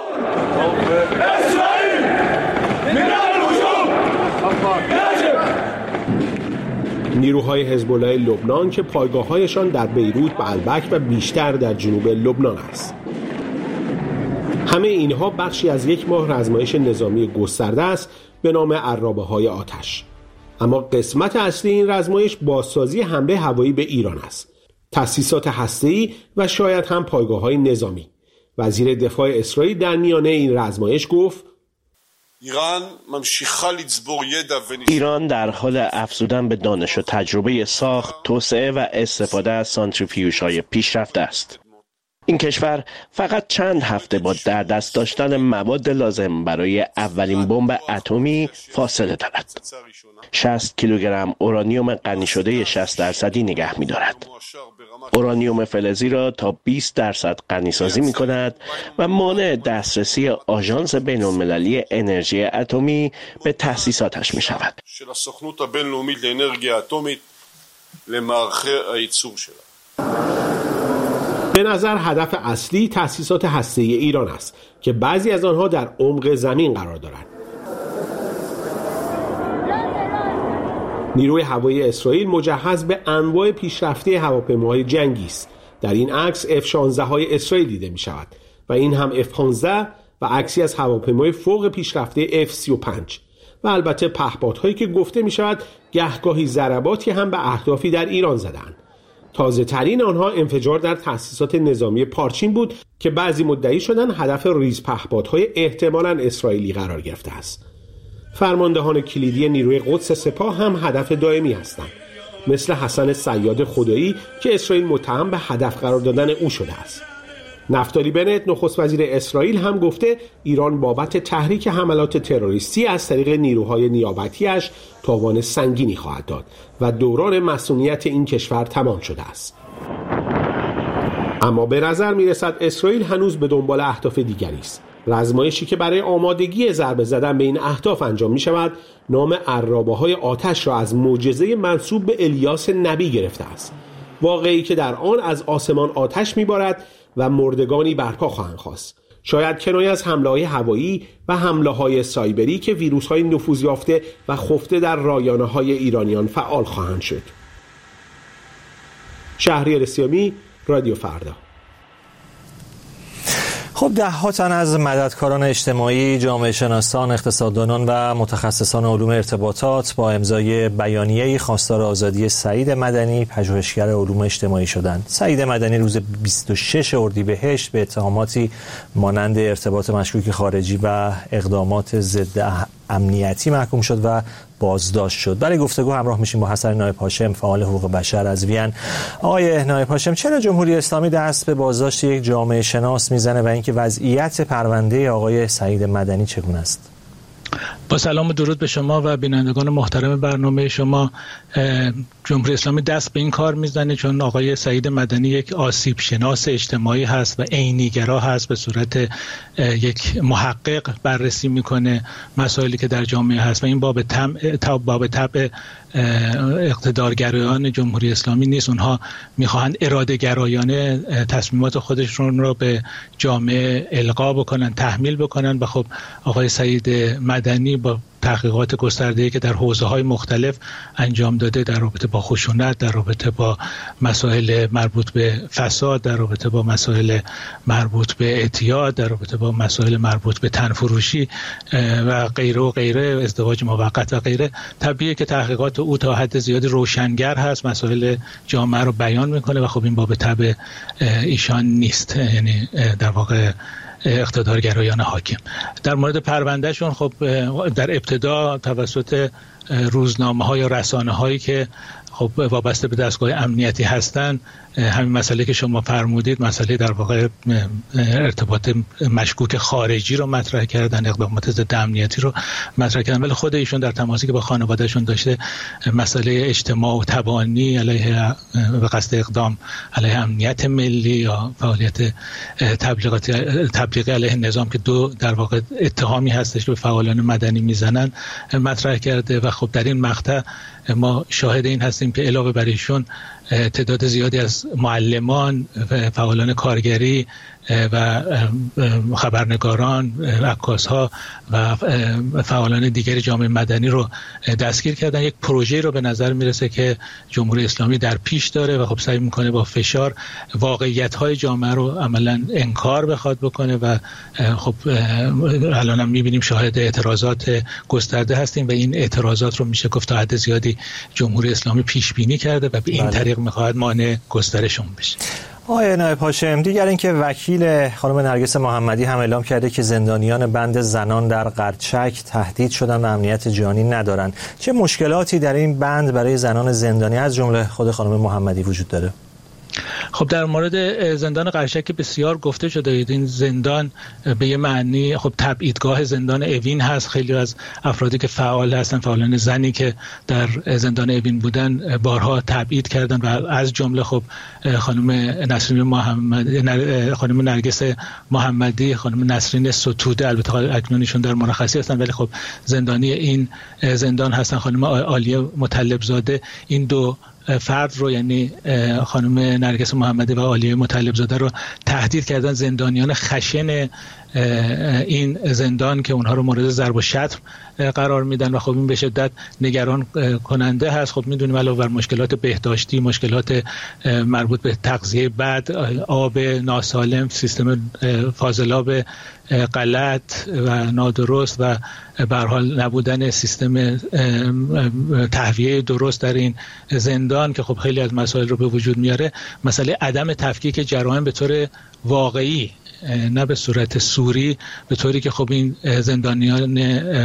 نیروهای حزب الله لبنان که پایگاه‌هایشان در بیروت و البک و بیشتر در جنوب لبنان است. همه اینها بخشی از 1 ماه رزمایش نظامی گسترده است به نام عرابه‌های آتش. اما قسمت اصلی این رزمایش بازسازی حمله هوایی به ایران است. تأسیسات هسته‌ای و شاید هم پایگاه‌های نظامی. وزیر دفاع اسرائیل در میانه این رزمایش گفت: ایران در حال افزودن به دانش و تجربه ساخت، توسعه و استفاده از سانتریفیوژهای پیشرفته است. این کشور فقط چند هفته با در دست داشتن مواد لازم برای اولین بمب اتمی فاصله دارد. 60 کیلوگرم اورانیوم غنی شده 60% نگه می‌دارد. اورانیوم فلزی را تا 20% غنی سازی می‌کند و مانع دسترسی آژانس بین‌المللی انرژی اتمی به تأسیساتش می‌شود. به نظر هدف اصلی تأسیسات هسته‌ای ایران است که بعضی از آنها در عمق زمین قرار دارند. نیروی هوایی اسرائیل مجهز به انواع پیشرفته هواپیماهای جنگی است. در این عکس F-16 های اسرائیل دیده می شود و این هم F-15 و عکسی از هواپیمای فوق پیشرفته F-35. و البته پهپادهایی که گفته می شود گهگاهی ضرباتی هم به اهدافی در ایران زدند. تازه ترین آنها انفجار در تأسیسات نظامی پارچین بود که بعضی مدعی شدن هدف ریز پهپادهای احتمالاً اسرائیلی قرار گرفته است. فرماندهان کلیدی نیروی قدس سپاه هم هدف دائمی هستند، مثل حسن صیاد خدایی که اسرائیل متهم به هدف قرار دادن او شده است. نفتالی بنت نخست وزیر اسرائیل هم گفته ایران بابت تحریک حملات تروریستی از طریق نیروهای نیابتیش تاوان سنگینی خواهد داد و دوران مسئولیت این کشور تمام شده است. اما به نظر میرسد اسرائیل هنوز به دنبال اهداف دیگری است. رزمایشی که برای آمادگی ضربه زدن به این اهداف انجام می شود نام عرابه‌های آتش را از معجزه منسوب به الیاس نبی گرفته است، واقعی که در آن از آسمان آتش میبارد و مردگانی برپا خواهند خواست. شاید کنایه از حمله‌های هوایی و حمله‌های سایبری که ویروس‌های نفوذ یافته و خفته در رایانه‌های ایرانیان فعال خواهند شد. شهریار سیامی، رادیو فردا. خب ده‌ها تن از مددکاران اجتماعی، جامعه شناسان، اقتصاددانان و متخصصان علوم ارتباطات با امضای بیانیه‌ای خواستار آزادی سعید مدنی، پژوهشگر علوم اجتماعی شدند. سعید مدنی روز 26 اردیبهشت به اتهاماتی مانند ارتباط مشکوک خارجی و اقدامات ضد امنیتی محکوم شد و بازداشت شد. برای گفتگو همراه میشیم با حسن نایب هاشم، فعال حقوق بشر از وین. آقای نایب هاشم، چرا جمهوری اسلامی دست به بازداشت یک جامعه شناس میزنه و اینکه وضعیت پرونده آقای سعید مدنی چگونه است؟ با سلام و درود به شما و بینندگان محترم برنامه شما. جمهوری اسلامی دست به این کار میزنه چون آقای سعید مدنی یک آسیب شناس اجتماعی هست و عینی‌گرا هست، به صورت یک محقق بررسی میکنه مسائلی که در جامعه هست و این باب طبع اقتدارگرایان جمهوری اسلامی نیست. اونها میخواهند اراده گرایانه تصمیمات خودشون رو به جامعه القا بکنن، تحمیل بکنن و خب آقای سعید مدنی با تحقیقات گسترده‌ای که در حوزه‌های مختلف انجام داده در رابطه با خشونت، در رابطه با مسائل مربوط به فساد، در رابطه با مسائل مربوط به اعتیاد، در رابطه با مسائل مربوط به تنفروشی و غیره و غیره، ازدواج موقت و غیره، طبیعیه که تحقیقات او تا حد زیادی روشنگر هست، مسائل جامعه رو بیان میکنه و خب این باب طبع ایشان نیست، یعنی در واقع اقتدارگرایان حاکم. در مورد پروندهشون خب در ابتدا توسط روزنامه‌ها یا رسانه‌هایی که خب وابسته به دستگاه امنیتی هستن، همین مسئله که شما فرمودید، مسئله در واقع ارتباط مشکوک خارجی رو مطرح کردن، اقدامات ضد امنیتی رو مطرح کردن، ولی خود ایشون در تماسی که با خانوادهشون داشته مسئله اجتماع و تبانی علیه و قصد اقدام علیه امنیت ملی یا فعالیت تبلیغی علیه نظام که دو در واقع اتهامی هستش که به فعالان مدنی میزنن مطرح کرده و خب در این مقطع ما شاهد این هستیم که علاوه بر ایشون تعداد زیادی از معلمان، فعالان کارگری و خبرنگاران، عکاس‌ها و فعالان دیگر جامعه مدنی رو دستگیر کردن. یک پروژه رو به نظر میرسه که جمهوری اسلامی در پیش داره و خب سعی میکنه با فشار واقعیت‌های جامعه رو عملاً انکار بخواد بکنه و خب الان هم میبینیم شاهد اعتراضات گسترده هستیم و این اعتراضات رو میشه گفت تا حد زیادی جمهوری اسلامی پیش بینی کرده و به این طریق میخواد مانع گسترش اون بشه. آقای نایب هاشم، دیگر اینکه وکیل خانم نرگس محمدی هم اعلام کرده که زندانیان بند زنان در قرچک تهدید شدن و امنیت جانی ندارند. چه مشکلاتی در این بند برای زنان زندانی از جمله خود خانم محمدی وجود داره؟ خب در مورد زندان قرچک بسیار گفته شده. این زندان به یه معنی خب تبعیدگاه زندان اوین هست. خیلی از افرادی که فعال هستن، فعالان زنی که در زندان اوین بودن، بارها تبعید کردن و از جمله خب خانم نسرین محمدی، خانم نرگس محمدی، خانم نسرین ستوده، البته اکنونشون در مرخصی هستن ولی خب زندانی این زندان هستن. خانم عالیه مطلب زاده، این دو فرد رو یعنی خانم نرگس محمدی و عالیه مطلب زاده رو تهدید کردن، زندانیان خشن این زندان که اونها رو مورد ضرب و شتم قرار میدن و خب این به شدت نگران کننده هست. خب میدونیم علاوه بر مشکلات بهداشتی، مشکلات مربوط به تغذیه بد، آب ناسالم، سیستم فاضلاب غلط و نادرست و به هر حال نبودن سیستم تهویه درست در این زندان که خب خیلی از مسائل رو به وجود میاره، مسئله عدم تفکیک جرایم به طور واقعی نه به صورت سوری، به طوری که خب این زندانیان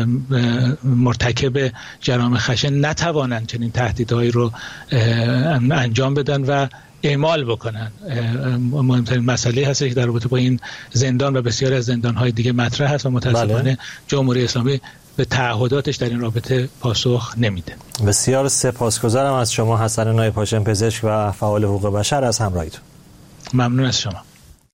مرتکب جرایم خشن نتوانند چنین تهدیدهایی رو انجام بدن و اعمال بکنن. مهمترین مسئله هست که در رابطه با این زندان و بسیاری از زندان‌های دیگه مطرح هست و متاسفانه جمهوری اسلامی به تعهداتش در این رابطه پاسخ نمیده. بسیار سپاسگزارم از شما حسن نایب هاشم، پزشک و فعال حقوق بشر، از همراهیتون. ممنون از شما.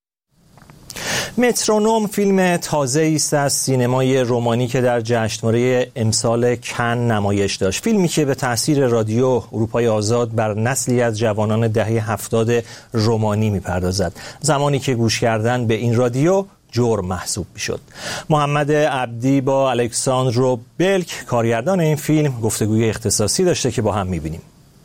مترونوم فیلم تازه‌ای است از سینمای رومانی که در جشنواره امسال کن نمایش داشت. فیلمی که به تاثیر رادیو اروپای آزاد بر نسلی از جوانان دهه 70 رومانی می‌پردازد. زمانی که گوش کردن به این رادیو جرم محسوب می‌شد. محمد عبدی با الکساندرو بلک کارگردان این فیلم گفتگوی اختصاصی داشته که با هم می‌بینیم.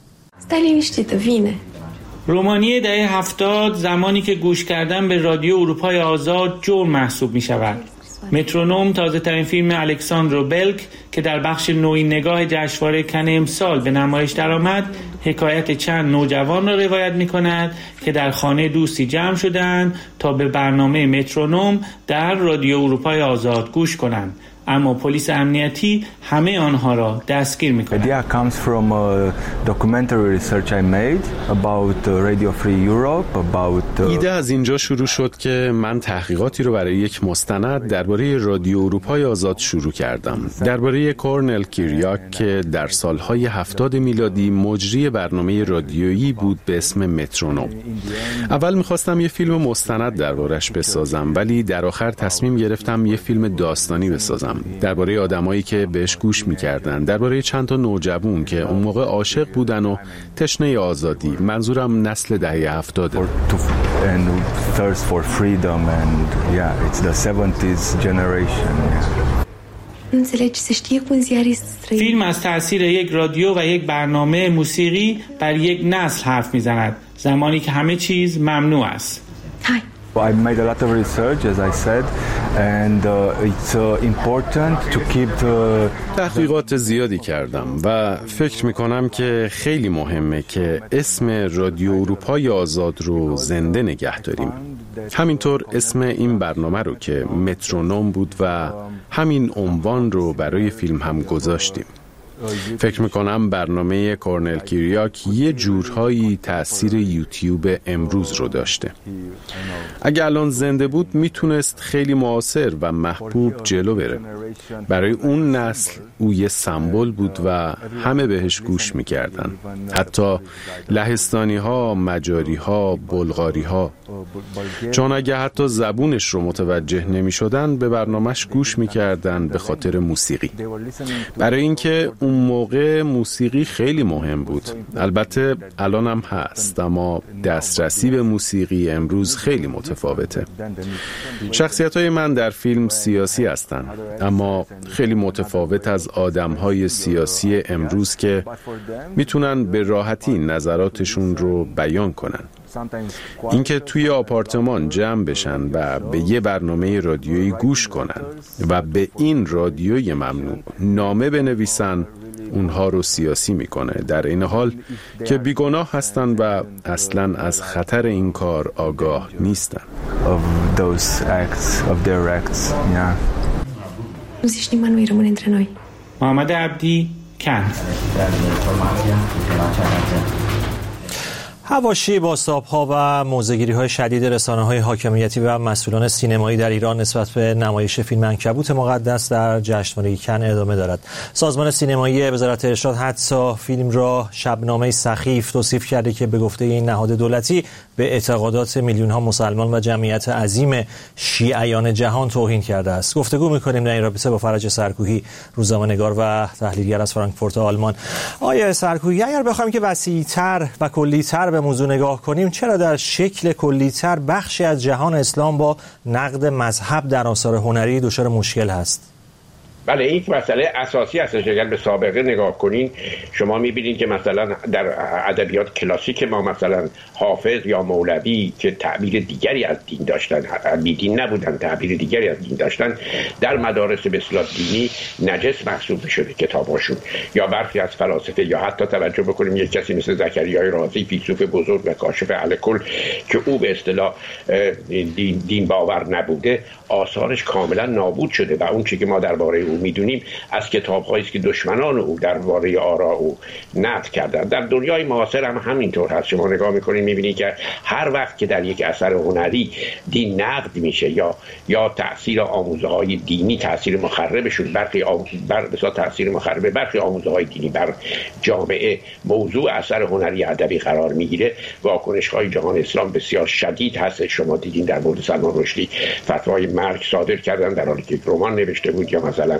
رومانی دهه 70 زمانی که گوش کردن به رادیو اروپای آزاد جرم محسوب می شود. مترونوم تازه ترین فیلم الکساندرو بلک که در بخش نوعی نگاه جشنواره کن امسال به نمایش درآمد، حکایت چند نوجوان را روایت می کند که در خانه دوستی جمع شدند تا به برنامه مترونوم در رادیو اروپای آزاد گوش کنند. اما پلیس امنیتی همه آنها را دستگیر می‌کند. ایده از اینجا شروع شد که من تحقیقاتی رو برای یک مستند درباره رادیو اروپای آزاد شروع کردم. درباره کورنل کیریاک که در سالهای 70 میلادی مجری برنامه رادیویی بود به اسم مترونوم. اول می‌خواستم یه فیلم مستند دربارش بسازم، ولی در آخر تصمیم گرفتم یه فیلم داستانی بسازم. درباره آدمایی که بهش گوش می‌کردن، درباره چند تا نوجوان که اون موقع عاشق بودن و تشنه آزادی. منظورم نسل دهه 70. فیلم از تأثیر یک رادیو و یک برنامه موسیقی بر یک نسل حرف می‌زند، زمانی که همه چیز ممنوع است. I made a lot of research, as I said, and it's important to keep تحقیقات زیادی کردم و فکر میکنم که خیلی مهمه که اسم رادیو اروپای آزاد رو زنده نگه داریم. همینطور اسم این برنامه رو که مترونوم بود و همین عنوان رو برای فیلم هم گذاشتیم. فکر میکنم برنامه کورنل کیریاک یه جورهایی تأثیر یوتیوب امروز رو داشته. اگه الان زنده بود میتونست خیلی معاصر و محبوب جلو بره. برای اون نسل او یه سمبل بود و همه بهش گوش میکردن، حتی لهستانی ها، مجاری ها، بلغاری ها، چون اگه حتی زبونش رو متوجه نمیشدن به برنامهش گوش میکردن به خاطر موسیقی. برای اینکه اون موقع موسیقی خیلی مهم بود. البته الان هم هست، اما دسترسی به موسیقی امروز خیلی متفاوته. شخصیت‌های من در فیلم سیاسی هستن، اما خیلی متفاوت از آدم‌های سیاسی امروز که میتونن به راحتی نظراتشون رو بیان کنن. اینکه توی آپارتمان جمع بشن و به یه برنامه رادیویی گوش کنن و به این رادیوی ممنوع نامه بنویسن، اونها رو سیاسی میکنه، در این حال که بیگناه هستن و اصلاً از خطر این کار آگاه نیستن. محمد عبدی، کن. حواشی بازتاب‌ها و موضع‌گیری‌های شدید رسانه‌های حاکمیتی و مسئولان سینمایی در ایران نسبت به نمایش فیلم عنکبوت مقدس در جشنواره کن ادامه دارد. سازمان سینمایی وزارت ارشاد حتی فیلم را شبنامه سخیف توصیف کرده که به گفته این نهاد دولتی به اعتقادات میلیون‌ها مسلمان و جمعیت عظیم شیعیان جهان توهین کرده است. گفتگو می‌کنیم در این رابطه با فرج سرکوهی، روزنامه‌نگار و تحلیلگر از فرانکفورت آلمان. آقای سرکوهی، اگر بخوایم که وسیع‌تر و کلی‌تر به موضوع نگاه کنیم، چرا در شکل کلی‌تر بخشی از جهان اسلام با نقد مذهب در آثار هنری دچار مشکل هست؟ بله این مسئله اساسی هستش. اگر به سابقه نگاه کنین شما میبینید که مثلا در ادبیات کلاسیک ما مثلا حافظ یا مولوی که تعبیر دیگری از دین داشتن، بیدین نبودن، تعبیر دیگری از دین داشتن، در مدارس به اصطلاح دینی نجس محسوب شده کتاباشون. یا برخی از فلاسفه، یا حتی توجه بکنیم یک کسی مثل زکریای رازی فیلسوف بزرگ و کاشف الکل که او به اصطلاح دین باور نبوده، آثارش کاملا نابود شده و اون چیزی که ما درباره او میدونیم از کتاب‌هایی است که دشمنان او درباره آرا او نقد کردن. در دنیای معاصر هم همینطور هست. شما نگاه می‌کنید می‌بینید که هر وقت که در یک اثر هنری دین نقد میشه یا تأثیر آموزه‌های دینی تأثیر مخربشون تأثیر مخرب برخی آموزه‌های دینی بر جامعه موضوع اثر هنری ادبی قرار میگیره، واکنش‌های جهان اسلام بسیار شدید هست. شما دیدین در مورد سلمان رشدی فتوای مرگ صادر کردن در حالی که رمان نوشته بود، یا مثلا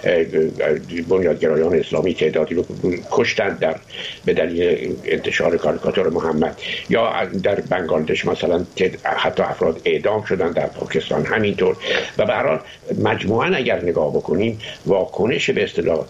بنیادگرایان اسلامی تعدادی رو کشتن به دلیل انتشار کاریکاتور محمد، یا در بنگلادش مثلا حتی افراد اعدام شدن، در پاکستان همینطور. و به هر حال مجموعاً اگر نگاه بکنیم واکنش به اصطلاح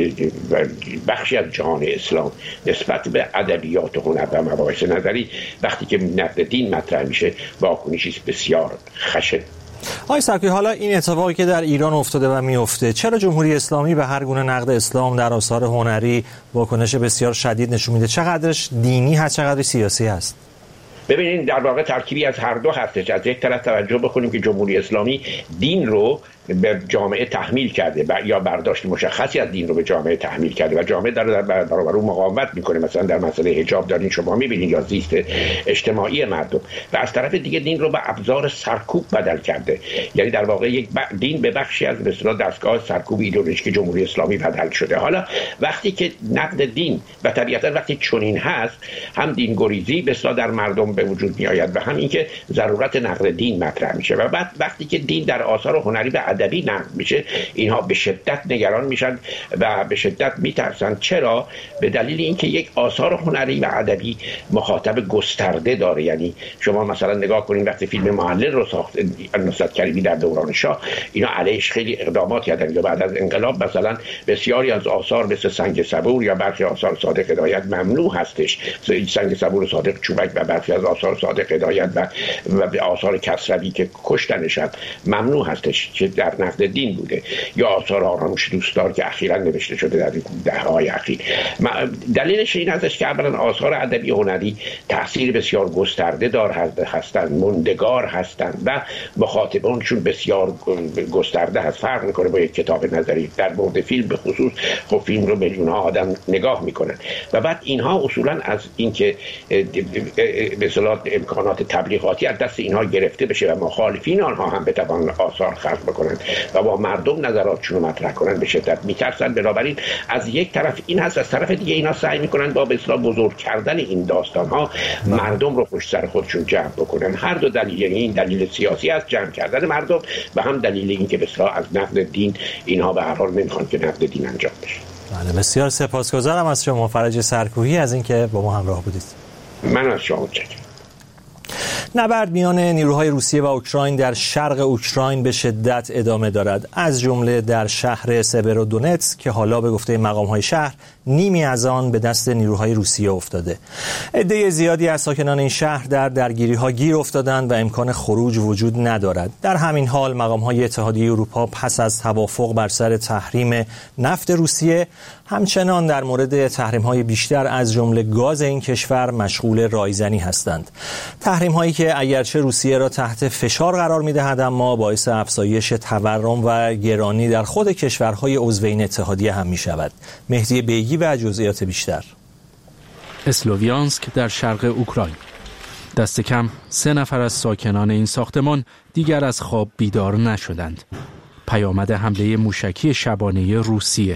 بخشی از جهان اسلام نسبت به ادبیات و هنر و مباحث نظری وقتی که نقد دین مطرح میشه واکنشی بسیار خشن. آقای سرکویی، حالا این اتفاقی که در ایران افتاده و میفته، چرا جمهوری اسلامی به هر گونه نقد اسلام در آثار هنری واکنش بسیار شدید نشون میده؟ چقدرش دینی هست، چقدر سیاسی هست؟ ببینید در واقع ترکیبی از هر دو هستش. از یک طرف توجه بکنیم که جمهوری اسلامی دین رو به جامعه تحمیل کرده یا برداشت مشخصی از دین رو به جامعه تحمیل کرده و جامعه در برابر اون مقاومت میکنه. مثلا در مسئله حجاب دارین شما میبینید، یا زیست اجتماعی مردم. و از طرف دیگه دین رو به ابزار سرکوب بدل کرده. یعنی در واقع یک دین به بخشی از مثلا دستگاه سرکوب ایدئولوژیک جمهوری اسلامی بدل شده. حالا وقتی که نقد دین و طبیعتا وقتی چنین هست، هم دین گریزی به اصطلاح در مردم به وجود میآید و هم اینکه ضرورت نقد دین مطرح میشه. و بعد وقتی که دین در آثار هنری و ادبی نقد میشه، اینها به شدت نگران میشن و به شدت میترسن. چرا؟ به دلیل اینکه یک آثار هنری و ادبی مخاطب گسترده داره. یعنی شما مثلا نگاه کنید وقتی فیلم محلل رو ساخت نصرت کریمی در دوران شاه، اینا علیهش خیلی اقدامات کردن. یا بعد از انقلاب مثلا بسیاری از آثار مثل سنگ صبور یا برخی آثار صادق هدایت ممنوع هستش. سنگ صبور و صادق چوبک و برخی از آثار صادق هدایت و آثار کسروی که کشتنش ممنوع هستش که در نقد دین بوده. یا آثار آرامش دوستدار که اخیراً نوشته شده در دهه‌های اخیر. دلیلش این هستش که اولا آثار ادبی هنری تاثیر بسیار گسترده دار هستند، موندگار هستند و مخاطبانشون بسیار گسترده هست. فرق میکنه با یک کتاب نظری. در مورد فیلم به خصوص، خب فیلم رو میلیون‌ها آدم نگاه میکنن و بعد اینها اصولاً از اینکه به اصطلاح امکانات تبلیغاتی از دست اینها گرفته بشه و مخالفین آنها هم بتوانند آثار خلق بکنن و با مردم نظراتشون رو مطرح کنن، به شدت میترسن. بنابراین از یک طرف این هست، از طرف دیگه اینا سعی میکنن با به اصطلاح بزرگ کردن این داستان ها مردم رو پشت سر خودشون جمع بکنن. هر دو دلیل، یعنی این دلیل سیاسی از جمع کردن مردم و هم دلیل این که به اصطلاح از نقد دین اینها به هر حال نمیخوان که نقد دین انجام بشه. بله، بسیار سپاسگزارم از شما فرج سرکویی از اینکه با ما همراه بودید. من از شما متشکرم. نبرد میان نیروهای روسیه و اوکراین در شرق اوکراین به شدت ادامه دارد، از جمله در شهر سورودونتسک که حالا به گفته مقام‌های شهر نیمی از آن به دست نیروهای روسیه افتاده. عده زیادی از ساکنان این شهر در درگیری‌ها گیر افتادند و امکان خروج وجود ندارد. در همین حال مقام‌های اتحادیه اروپا پس از توافق بر سر تحریم نفت روسیه همچنان در مورد تحریم‌های بیشتر از جمله گاز این کشور مشغول رایزنی هستند. تحریم‌هایی که اگرچه روسیه را تحت فشار قرار می‌دهد، اما باعث افزایش تورم و گرانی در خود کشورهای عضو این اتحادیه هم می‌شود. مهدی بیگی و جزئیات بیشتر. اسلوویانسک در شرق اوکراین. دست کم 3 نفر از ساکنان این ساختمان دیگر از خواب بیدار نشدند. پیامد حمله موشکی شبانه روسیه.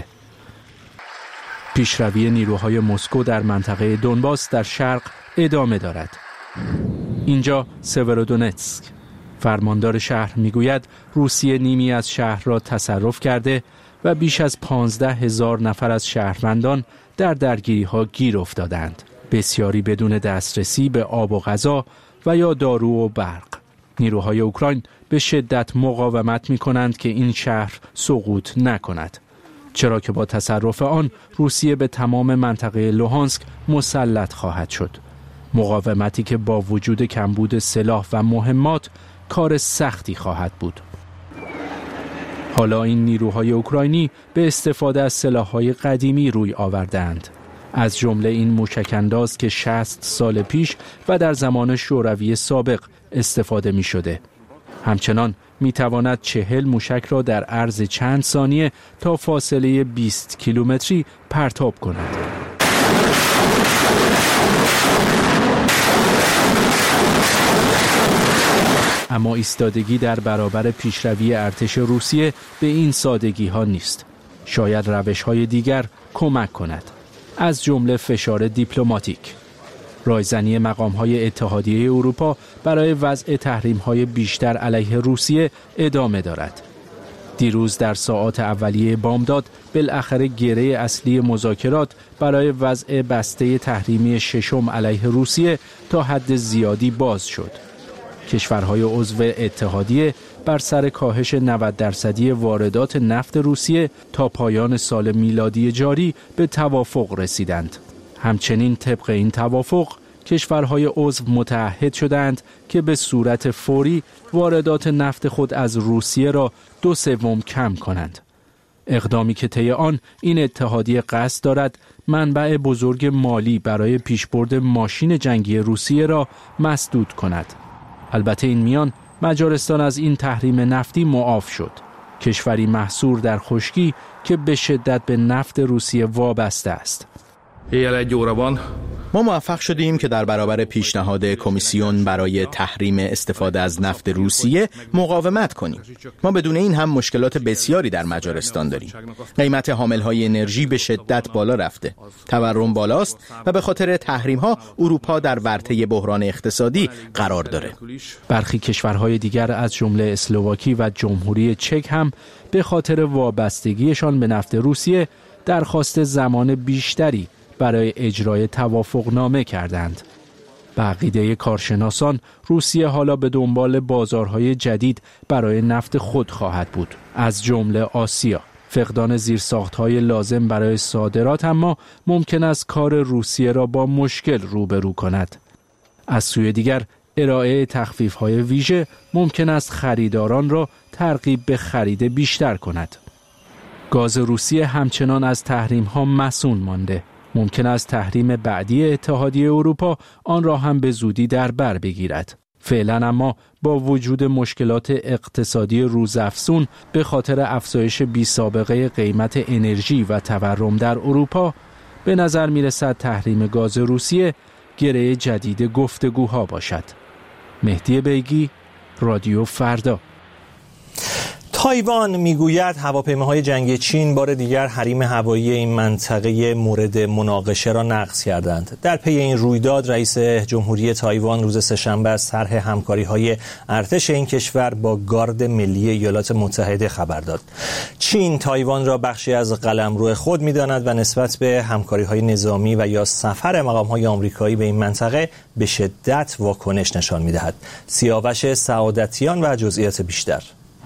پیشروی نیروهای مسکو در منطقه دونباس در شرق ادامه دارد. اینجا سورودونتسک. فرماندار شهر میگوید روسیه نیمی از شهر را تصرف کرده و بیش از 15,000 نفر از شهروندان در درگیری‌ها گیر افتادند. بسیاری بدون دسترسی به آب و غذا و یا دارو و برق. نیروهای اوکراین به شدت مقاومت می‌کنند که این شهر سقوط نکند، چرا که با تصرف آن روسیه به تمام منطقه لوهانسک مسلط خواهد شد. مقاومتی که با وجود کمبود سلاح و مهمات کار سختی خواهد بود. حالا این نیروهای اوکراینی به استفاده از سلاح‌های قدیمی روی آوردند، از جمله این موشک‌انداز که 60 سال پیش و در زمان شوروی سابق استفاده می شده. همچنان می تواند 40 موشک را در عرض چند ثانیه تا فاصله 20 کیلومتری پرتاب کند. اما ایستادگی در برابر پیشروی ارتش روسیه به این سادگی ها نیست. شاید روش های دیگر کمک کند، از جمله فشار دیپلماتیک. رایزنی مقام های اتحادیه اروپا برای وضع تحریم های بیشتر علیه روسیه ادامه دارد. دیروز در ساعات اولیه بامداد بالاخره گره اصلی مذاکرات برای وضع بسته تحریمی ششم علیه روسیه تا حد زیادی باز شد. کشورهای عضو اتحادیه بر سر کاهش 90% واردات نفت روسیه تا پایان سال میلادی جاری به توافق رسیدند. همچنین طبق این توافق کشورهای عضو متعهد شدند که به صورت فوری واردات نفت خود از روسیه را 2/3 کم کنند. اقدامی که طی آن این اتحادیه قصد دارد منبع بزرگ مالی برای پیشبرد ماشین جنگی روسیه را مسدود کند. البته این میان مجارستان از این تحریم نفتی معاف شد، کشوری محصور در خشکی که به شدت به نفت روسیه وابسته است. ما موفق شدیم که در برابر پیشنهاد کمیسیون برای تحریم استفاده از نفت روسیه مقاومت کنیم. ما بدون این هم مشکلات بسیاری در مجارستان داریم. قیمت حاملهای انرژی به شدت بالا رفته. تورم بالاست و به خاطر تحریم‌ها اروپا در ورطه بحران اقتصادی قرار داره. برخی کشورهای دیگر از جمله اسلواکی و جمهوری چک هم به خاطر وابستگیشان به نفت روسیه درخواست زمان بیشتری برای اجرای توافقنامه کردند. به عقیده کارشناسان روسیه حالا به دنبال بازارهای جدید برای نفت خود خواهد بود، از جمله آسیا. فقدان زیرساخت‌های لازم برای صادرات اما ممکن است کار روسیه را با مشکل روبرو کند. از سوی دیگر ارائه تخفیف‌های ویژه ممکن است خریداران را ترغیب به خرید بیشتر کند. گاز روسیه همچنان از تحریم‌ها مصون مانده. ممکن است تحریم بعدی اتحادیه اروپا آن را هم به زودی در بر بگیرد. فعلا اما با وجود مشکلات اقتصادی روزافزون به خاطر افزایش بی‌سابقه قیمت انرژی و تورم در اروپا، به نظر می‌رسد تحریم گاز روسیه گره جدید گفتگوها باشد. مهدی بیگی، رادیو فردا. تایوان میگوید هواپیماهای جنگی چین بار دیگر حریم هوایی این منطقه مورد مناقشه را نقض کردند. در پی این رویداد رئیس جمهوری تایوان روز سه‌شنبه از طرح همکاری‌های ارتش این کشور با گارد ملی ایالات متحده خبر داد. چین تایوان را بخشی از قلمرو خود می‌داند و نسبت به همکاری‌های نظامی و یا سفر مقام‌های آمریکایی به این منطقه به شدت واکنش نشان می‌دهد. سیاوش سعادتیان و جزئیات بیشتر.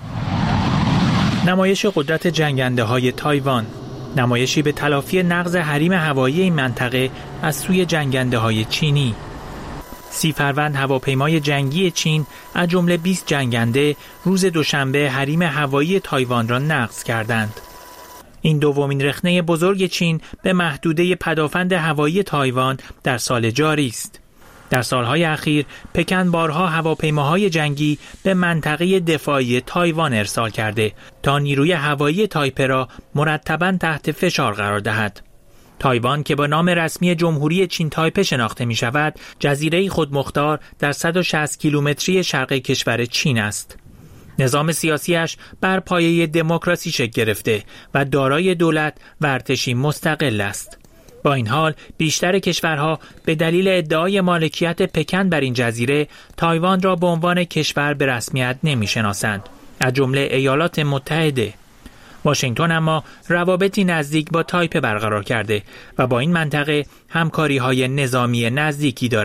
نمایش قدرت جنگنده‌های تایوان، نمایشی به تلافی نقض حریم هوایی این منطقه از سوی جنگنده‌های چینی. 30 فروند هواپیمای جنگی چین از جمله 20 جنگنده روز دوشنبه حریم هوایی تایوان را نقض کردند. این دومین رخنه بزرگ چین به محدوده پدافند هوایی تایوان در سال جاری است. در سالهای اخیر پکن بارها هواپیماهای جنگی به منطقه دفاعی تایوان ارسال کرده تا نیروی هوایی تایپه را مرتباً تحت فشار قرار دهد. تایوان که با نام رسمی جمهوری چین تایپه شناخته می شود، جزیره خودمختار در 160 کیلومتری شرق کشور چین است. نظام سیاسیش بر پایه دموکراسی شکل گرفته و دارای دولت و ارتشی مستقل است. با این حال بیشتر کشورها به دلیل ادعای مالکیت پکن بر این جزیره تایوان را به عنوان کشور به رسمیت نمی‌شناسند، از جمله ایالات متحده. واشنگتن اما روابطی نزدیک با تایپه برقرار کرده و با این منطقه همکاری‌های نظامی نزدیکی دارد.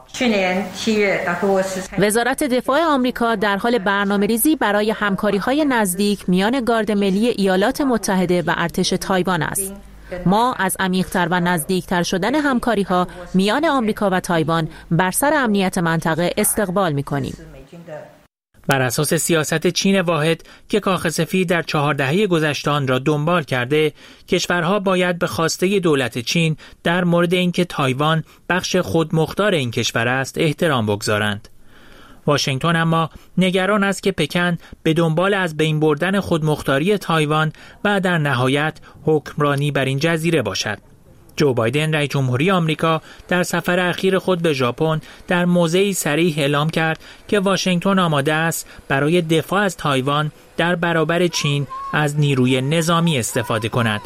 وزارت دفاع آمریکا در حال برنامه‌ریزی برای همکاری‌های نزدیک میان گارد ملی ایالات متحده و ارتش تایوان است. ما از عمیق‌تر و نزدیکتر شدن همکاری‌ها میان آمریکا و تایوان بر سر امنیت منطقه استقبال می‌کنیم. بر اساس سیاست چین واحد که کاخ سفید در 4 دهه گذشته آن را دنبال کرده، کشورها باید به خواسته دولت چین در مورد اینکه تایوان بخش خودمختار این کشور است احترام بگذارند. واشنگتن اما نگران است که پکن به دنبال از بین بردن خودمختاری تایوان و در نهایت حکمرانی بر این جزیره باشد. جو بایدن رئیس جمهوری آمریکا در سفر اخیر خود به ژاپن در موضعی صریح اعلام کرد که واشنگتن آماده است برای دفاع از تایوان در برابر چین از نیروی نظامی استفاده کند.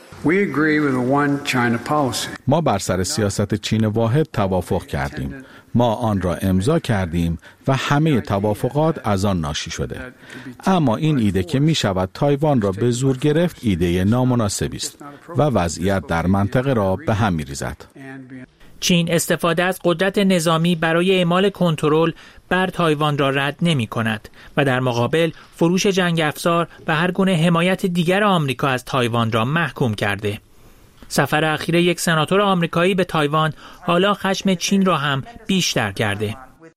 ما بر سر سیاست چین واحد توافق کردیم. ما آن را امضا کردیم و همه توافقات از آن ناشی شده. اما این ایده که می شود تایوان را به زور گرفت ایده نامناسبی است و وضعیت در منطقه را به هم می ریزد. چین استفاده از قدرت نظامی برای اعمال کنترل بر تایوان را رد نمی کند و در مقابل فروش جنگ افزار و هر گونه حمایت دیگر آمریکا از تایوان را محکوم کرده. سفر اخیر یک سناتور آمریکایی به تایوان حالا خشم چین را هم بیشتر کرده.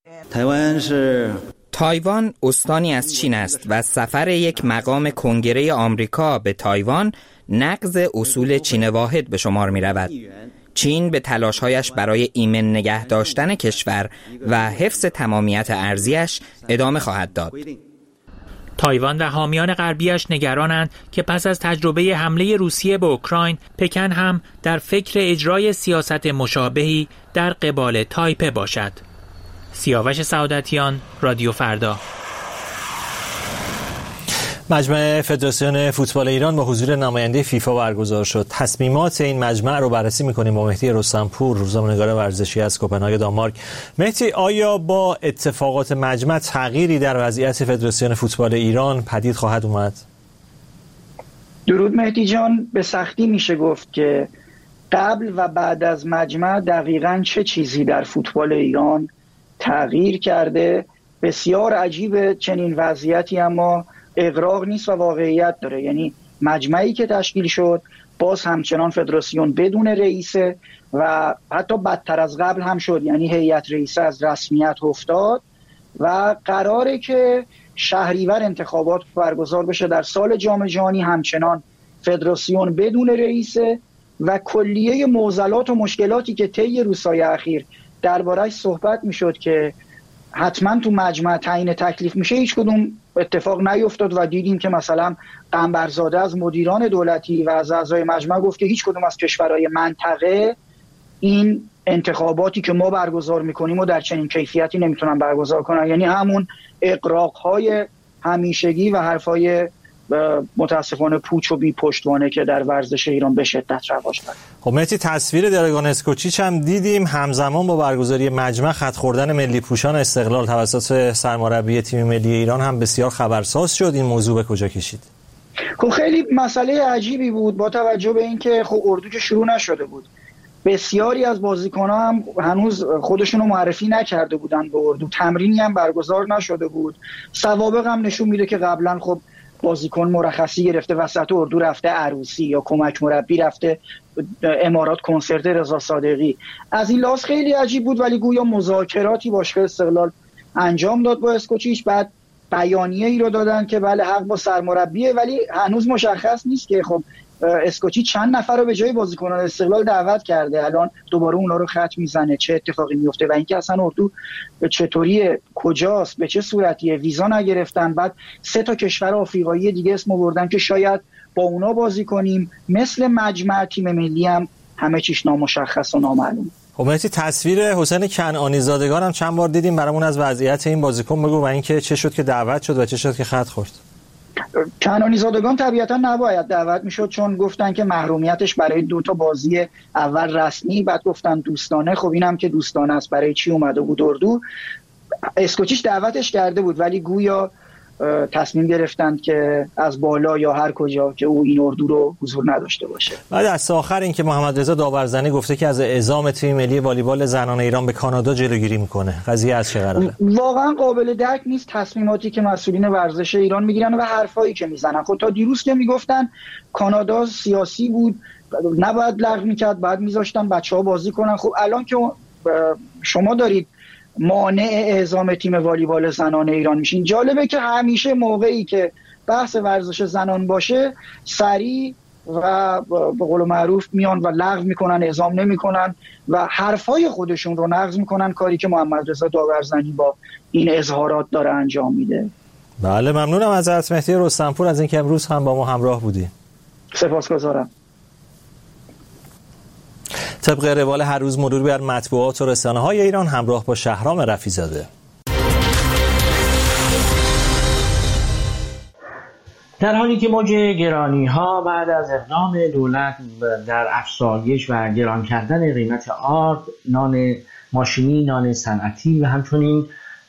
تایوان استانی از چین است و سفر یک مقام کنگره آمریکا به تایوان نقض اصول چین واحد به شمار می رود. چین به تلاش‌هایش برای ایمن نگه داشتن کشور و حفظ تمامیت ارضیش ادامه خواهد داد. تایوان و حامیان غربیش نگرانند که پس از تجربه حمله روسیه به اوکراین، پکن هم در فکر اجرای سیاست مشابهی در قبال تایپه باشد. سیاوش سعادتیان، رادیو فردا. مجمع فدراسیون فوتبال ایران با حضور نماینده فیفا برگزار شد. تصمیمات این مجمع رو بررسی می‌کنیم با مهدی رستمپور، روزنامه‌نگار ورزشی از کوپنهاگ دانمارک. مهدی، آیا با اتفاقات مجمع تغییری در وضعیت فدراسیون فوتبال ایران پدید خواهد اومد؟ درود مهدی جان، به سختی میشه گفت که قبل و بعد از مجمع دقیقاً چه چیزی در فوتبال ایران تغییر کرده. بسیار عجیبه چنین وضعیتی، اما اغراق نیست و واقعیت داره. یعنی مجمعی که تشکیل شد باز همچنان فدراسیون بدون رئیسه و حتی بدتر از قبل هم شد، یعنی هیئت رئیسه از رسمیت افتاد و قراره که شهریور انتخابات برگزار بشه در سال جام جهانی. همچنان فدراسیون بدون رئیسه و کلیه معضلات و مشکلاتی که طی روزهای اخیر درباره‌اش صحبت میشد که حتما تو مجمع تعیین تکلیف میشه، هیچ کدوم اتفاق نیفتاد و دیدیم که مثلا قنبرزاده از مدیران دولتی و از اعضای مجمع گفت که هیچ کدوم از کشورهای منطقه این انتخاباتی که ما برگزار میکنیم و در چنین کیفیتی نمیتونن برگزار کنن. یعنی همون اغراق‌های همیشگی و حرفای متاسفانه پوچ و بی پشتوانه که در ورزش ایران به شدت رواج داره. خب مهدی، تصویر دراگون اسکوچیچ هم دیدیم. همزمان با برگزاری مجمع خط خوردن ملی پوشان استقلال توسط سرمربی تیم ملی ایران هم بسیار خبرساز شد. این موضوع به کجا کشید؟ خب خیلی مسئله عجیبی بود با توجه به اینکه خب اردو که شروع نشده بود. بسیاری از بازیکن‌ها هم هنوز خودشون رو معرفی نکرده بودن به اردو. تمرینی هم برگزار نشده بود. سوابق هم نشون میده که قبلا خب بازیکن مرخصی گرفته وسط اردو رفته عروسی یا کمک مربی رفته امارات کنسرت رضا صادقی. از این لحاظ خیلی عجیب بود، ولی گویا مذاکراتی باشگاه استقلال انجام داد با اسکوچیچ. بعد بیانیه ای رو دادن که بله حق با سرمربیه، ولی هنوز مشخص نیست که خب اسکوچیچ چند نفر رو به جای بازیکنان استقلال دعوت کرده. الان دوباره اونا رو خط میزنه، چه اتفاقی میفته و اینکه اصلا اردو چطوریه، کجاست، به چه صورتیه، ویزا نگرفتن. بعد 3 کشور آفریقایی دیگه اسم بردن که شاید با اونا بازی کنیم. مثل مجمع تیم ملی هم همه چیش نامشخص و نامعلوم. خب مهدی، تصویر حسین کنعانی زادگان هم چند بار دیدیم. برامون از وضعیت این بازیکن بگو و اینکه چه شد که دعوت شد و چه شد که خط خورد. کنعانی زادگان طبیعتا نباید دعوت میشد، چون گفتن که محرومیتش برای 2 بازی اول رسمی، بعد گفتن دوستانه. خب اینم که دوستانه است، برای چی اومده بود اردو؟ اسکوچیچ دعوتش کرده بود، ولی گویا تصمیم گرفتند که از بالا یا هر کجا که او این اردو رو حضور نداشته باشه. بعد از آخر این که محمد رضا داورزنی گفته که از اعزام تیم ملی والیبال زنان ایران به کانادا جلوگیری میکنه. قضیه از چه قراره؟ واقعا قابل درک نیست تصمیماتی که مسئولین ورزش ایران میگیرن و حرفایی که میزنن. خب تا دیروز که میگفتن کانادا سیاسی بود، نباید لغو میکرد، بعد میذاشتن بچه‌ها بازی کنن. خب الان که شما دارید مانع اعزام تیم والیبال زنان ایران میشین. جالبه که همیشه موقعی که بحث ورزش زنان باشه سریع و به قول معروف میان و لغو میکنن، اعزام نمیکنن و حرفای خودشون رو نقض میکنن، کاری که محمد رضا داورزنی با این اظهارات داره انجام میده. بله، ممنونم از حضرت مهدی رستمپور از اینکه امروز هم با ما همراه بودی. سپاسگزارم. طبق روال هر روز مرور بر مطبوعات و رسانه‌های ایران همراه با شهرام رفیع‌زاده. در حالی که موج گرانی‌ها بعد از اقدام دولت در افزایش و گران کردن قیمت آرد، نان ماشینی، نان صنعتی و همچنین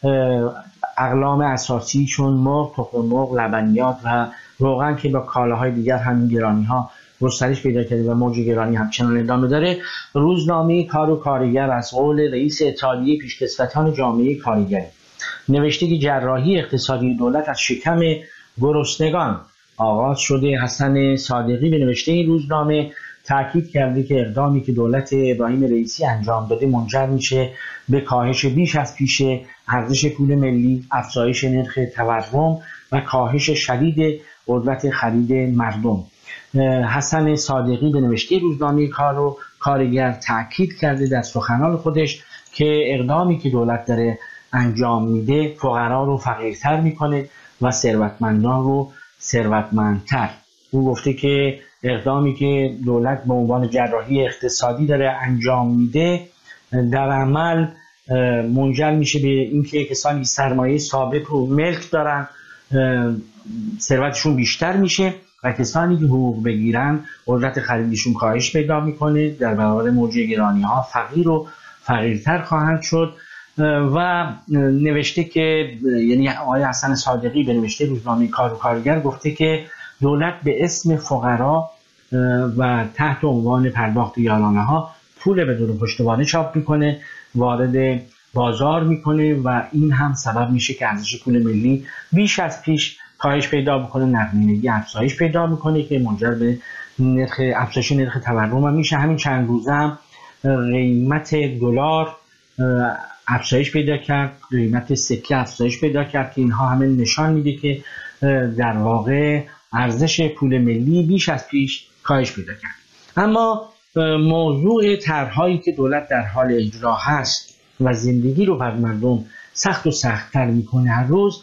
اقلام اساسی چون مرغ، تخم مرغ، لبنیات و روغن که با کالاهای دیگر همین گرانی‌ها گسترش پیدا کرده و موج گرانی همچنان ادامه داره، روزنامه کار و کارگر از قول رئیس اتحادیه پیشکسوتان جامعه کارگری نوشته که جراحی اقتصادی دولت از شکم گرسنگان آغاز شده. حسن صادقی به نوشته این روزنامه تاکید کرده که اقدامی که دولت ابراهیم رئیسی انجام داده منجر میشه به کاهش بیش از پیش ارزش پول ملی، افزایش نرخ تورم و کاهش شدید قدرت خرید مردم. حسن صادقی به نوشته روزنامه کار و کارگر تاکید کرده در سخنان خودش که اقدامی که دولت داره انجام میده فقرا رو فقیرتر میکنه و ثروتمندان رو ثروتمندتر. او گفته که اقدامی که دولت به عنوان جراحی اقتصادی داره انجام میده در عمل منجر میشه به اینکه کسانی سرمایه ثابت و ملک دارن ثروتشون بیشتر میشه و کسانی که حقوق بگیرن قدرت خریدشون کاهش پیدا میکنه. در برابر موج گرانی ها فقیر و فقیرتر خواهند شد. و نوشته که یعنی آقای حسن صادقی به نوشته روزنامه کار و کارگر گفته که دولت به اسم فقرا و تحت عنوان پرداخت یارانه ها پول بدون پشتوانه چاپ میکنه، وارد بازار میکنه و این هم سبب میشه که ارزش پول ملی بیش از پیش کاهش پیدا بکنه، نقدینگی افزایش پیدا میکنه که منجر به افزایش نرخ تورم هم میشه. همین چند روزه هم قیمت دلار افزایش پیدا کرد، قیمت سکه افزایش پیدا کرد که اینها همه نشان میده که در واقع ارزش پول ملی بیش از پیش کاهش پیدا کرد. اما موضوع طرح‌هایی که دولت در حال اجرا هست و زندگی رو بر مردم سخت و سخت‌تر میکنه هر روز،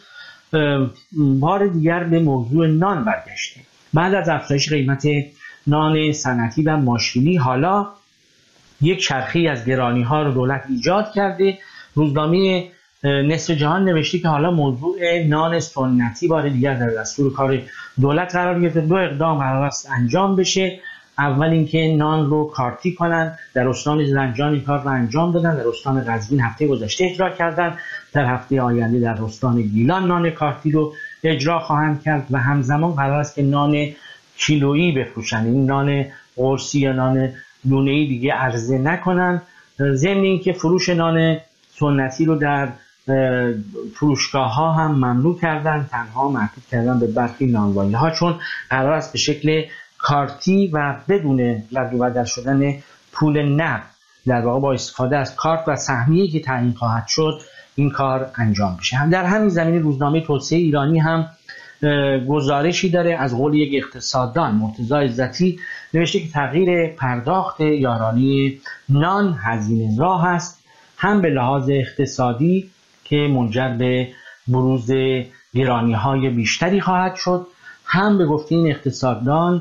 بار دیگر به موضوع نان برگشته. بعد از افزایش قیمت نان صنعتی و ماشینی حالا یک چرخی از گرانی‌ها رو دولت ایجاد کرده. روزنامه نصف جهان نوشته که حالا موضوع نان سنتی بار دیگر در دستور کار دولت قرار گرفته. دو اقدام قرار است انجام بشه. اول اینکه نان رو کارتی کنن. در استان زنجان این کار رو انجام دادن، در استان قزوین هفته گذشته اجرا کردن، در هفته آینده در استان گیلان نان کارتی رو اجرا خواهند کرد و همزمان قرار است که نان کیلویی بفروشن، این نان قرصی یا نان دونه‌ای دیگه عرضه نکنن. ضمن اینکه فروش نان سنتی رو در فروشگاه ها هم ممنوع کردن، تنها محدود کردن به برخی نانوایی ها، چون قرار است به شکل کارتی و بدون رد و بدل شدن پول نقد در واقع با استفاده از کارت و سهمیه‌ای که تعیین خواهد شد این کار انجام بشه. در همین زمینه روزنامه توسعه ایرانی هم گزارشی داره از قول یک اقتصاددان مرتضی عزتی نوشته که تغییر پرداخت یارانه نان هزینه راه است، هم به لحاظ اقتصادی که منجر به بروز گرانی‌های بیشتری خواهد شد، هم به گفته این اقتصاددان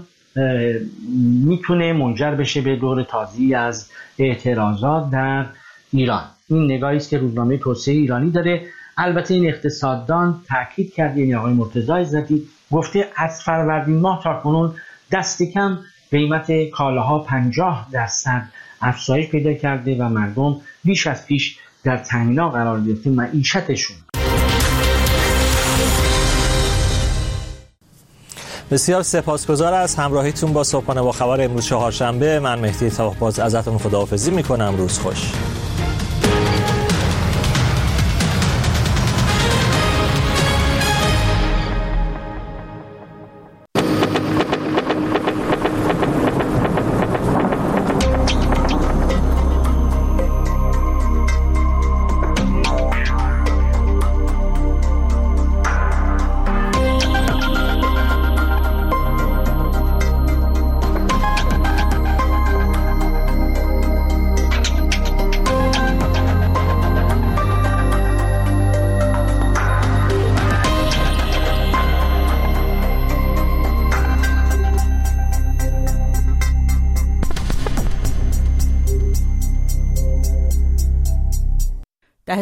میتونه منجر بشه به دور تازه‌ای از اعتراضات در ایران. این نگاهی است که روزنامه توسعه ایرانی داره. البته این اقتصاددان تاکید کرده، یعنی آقای مرتضی عزتی گفته از فروردین ماه تا کنون دست کم قیمت کالاها 50% افزایش پیدا کرده و مردم بیش از پیش در تنگنا قرار گرفته. معیشتشون بسیار سپاسگزار از همراهیتون با صبحانه با خبر امروز چهارشنبه. من مهدی تاهباز ازتون خداحافظی میکنم. روز خوش.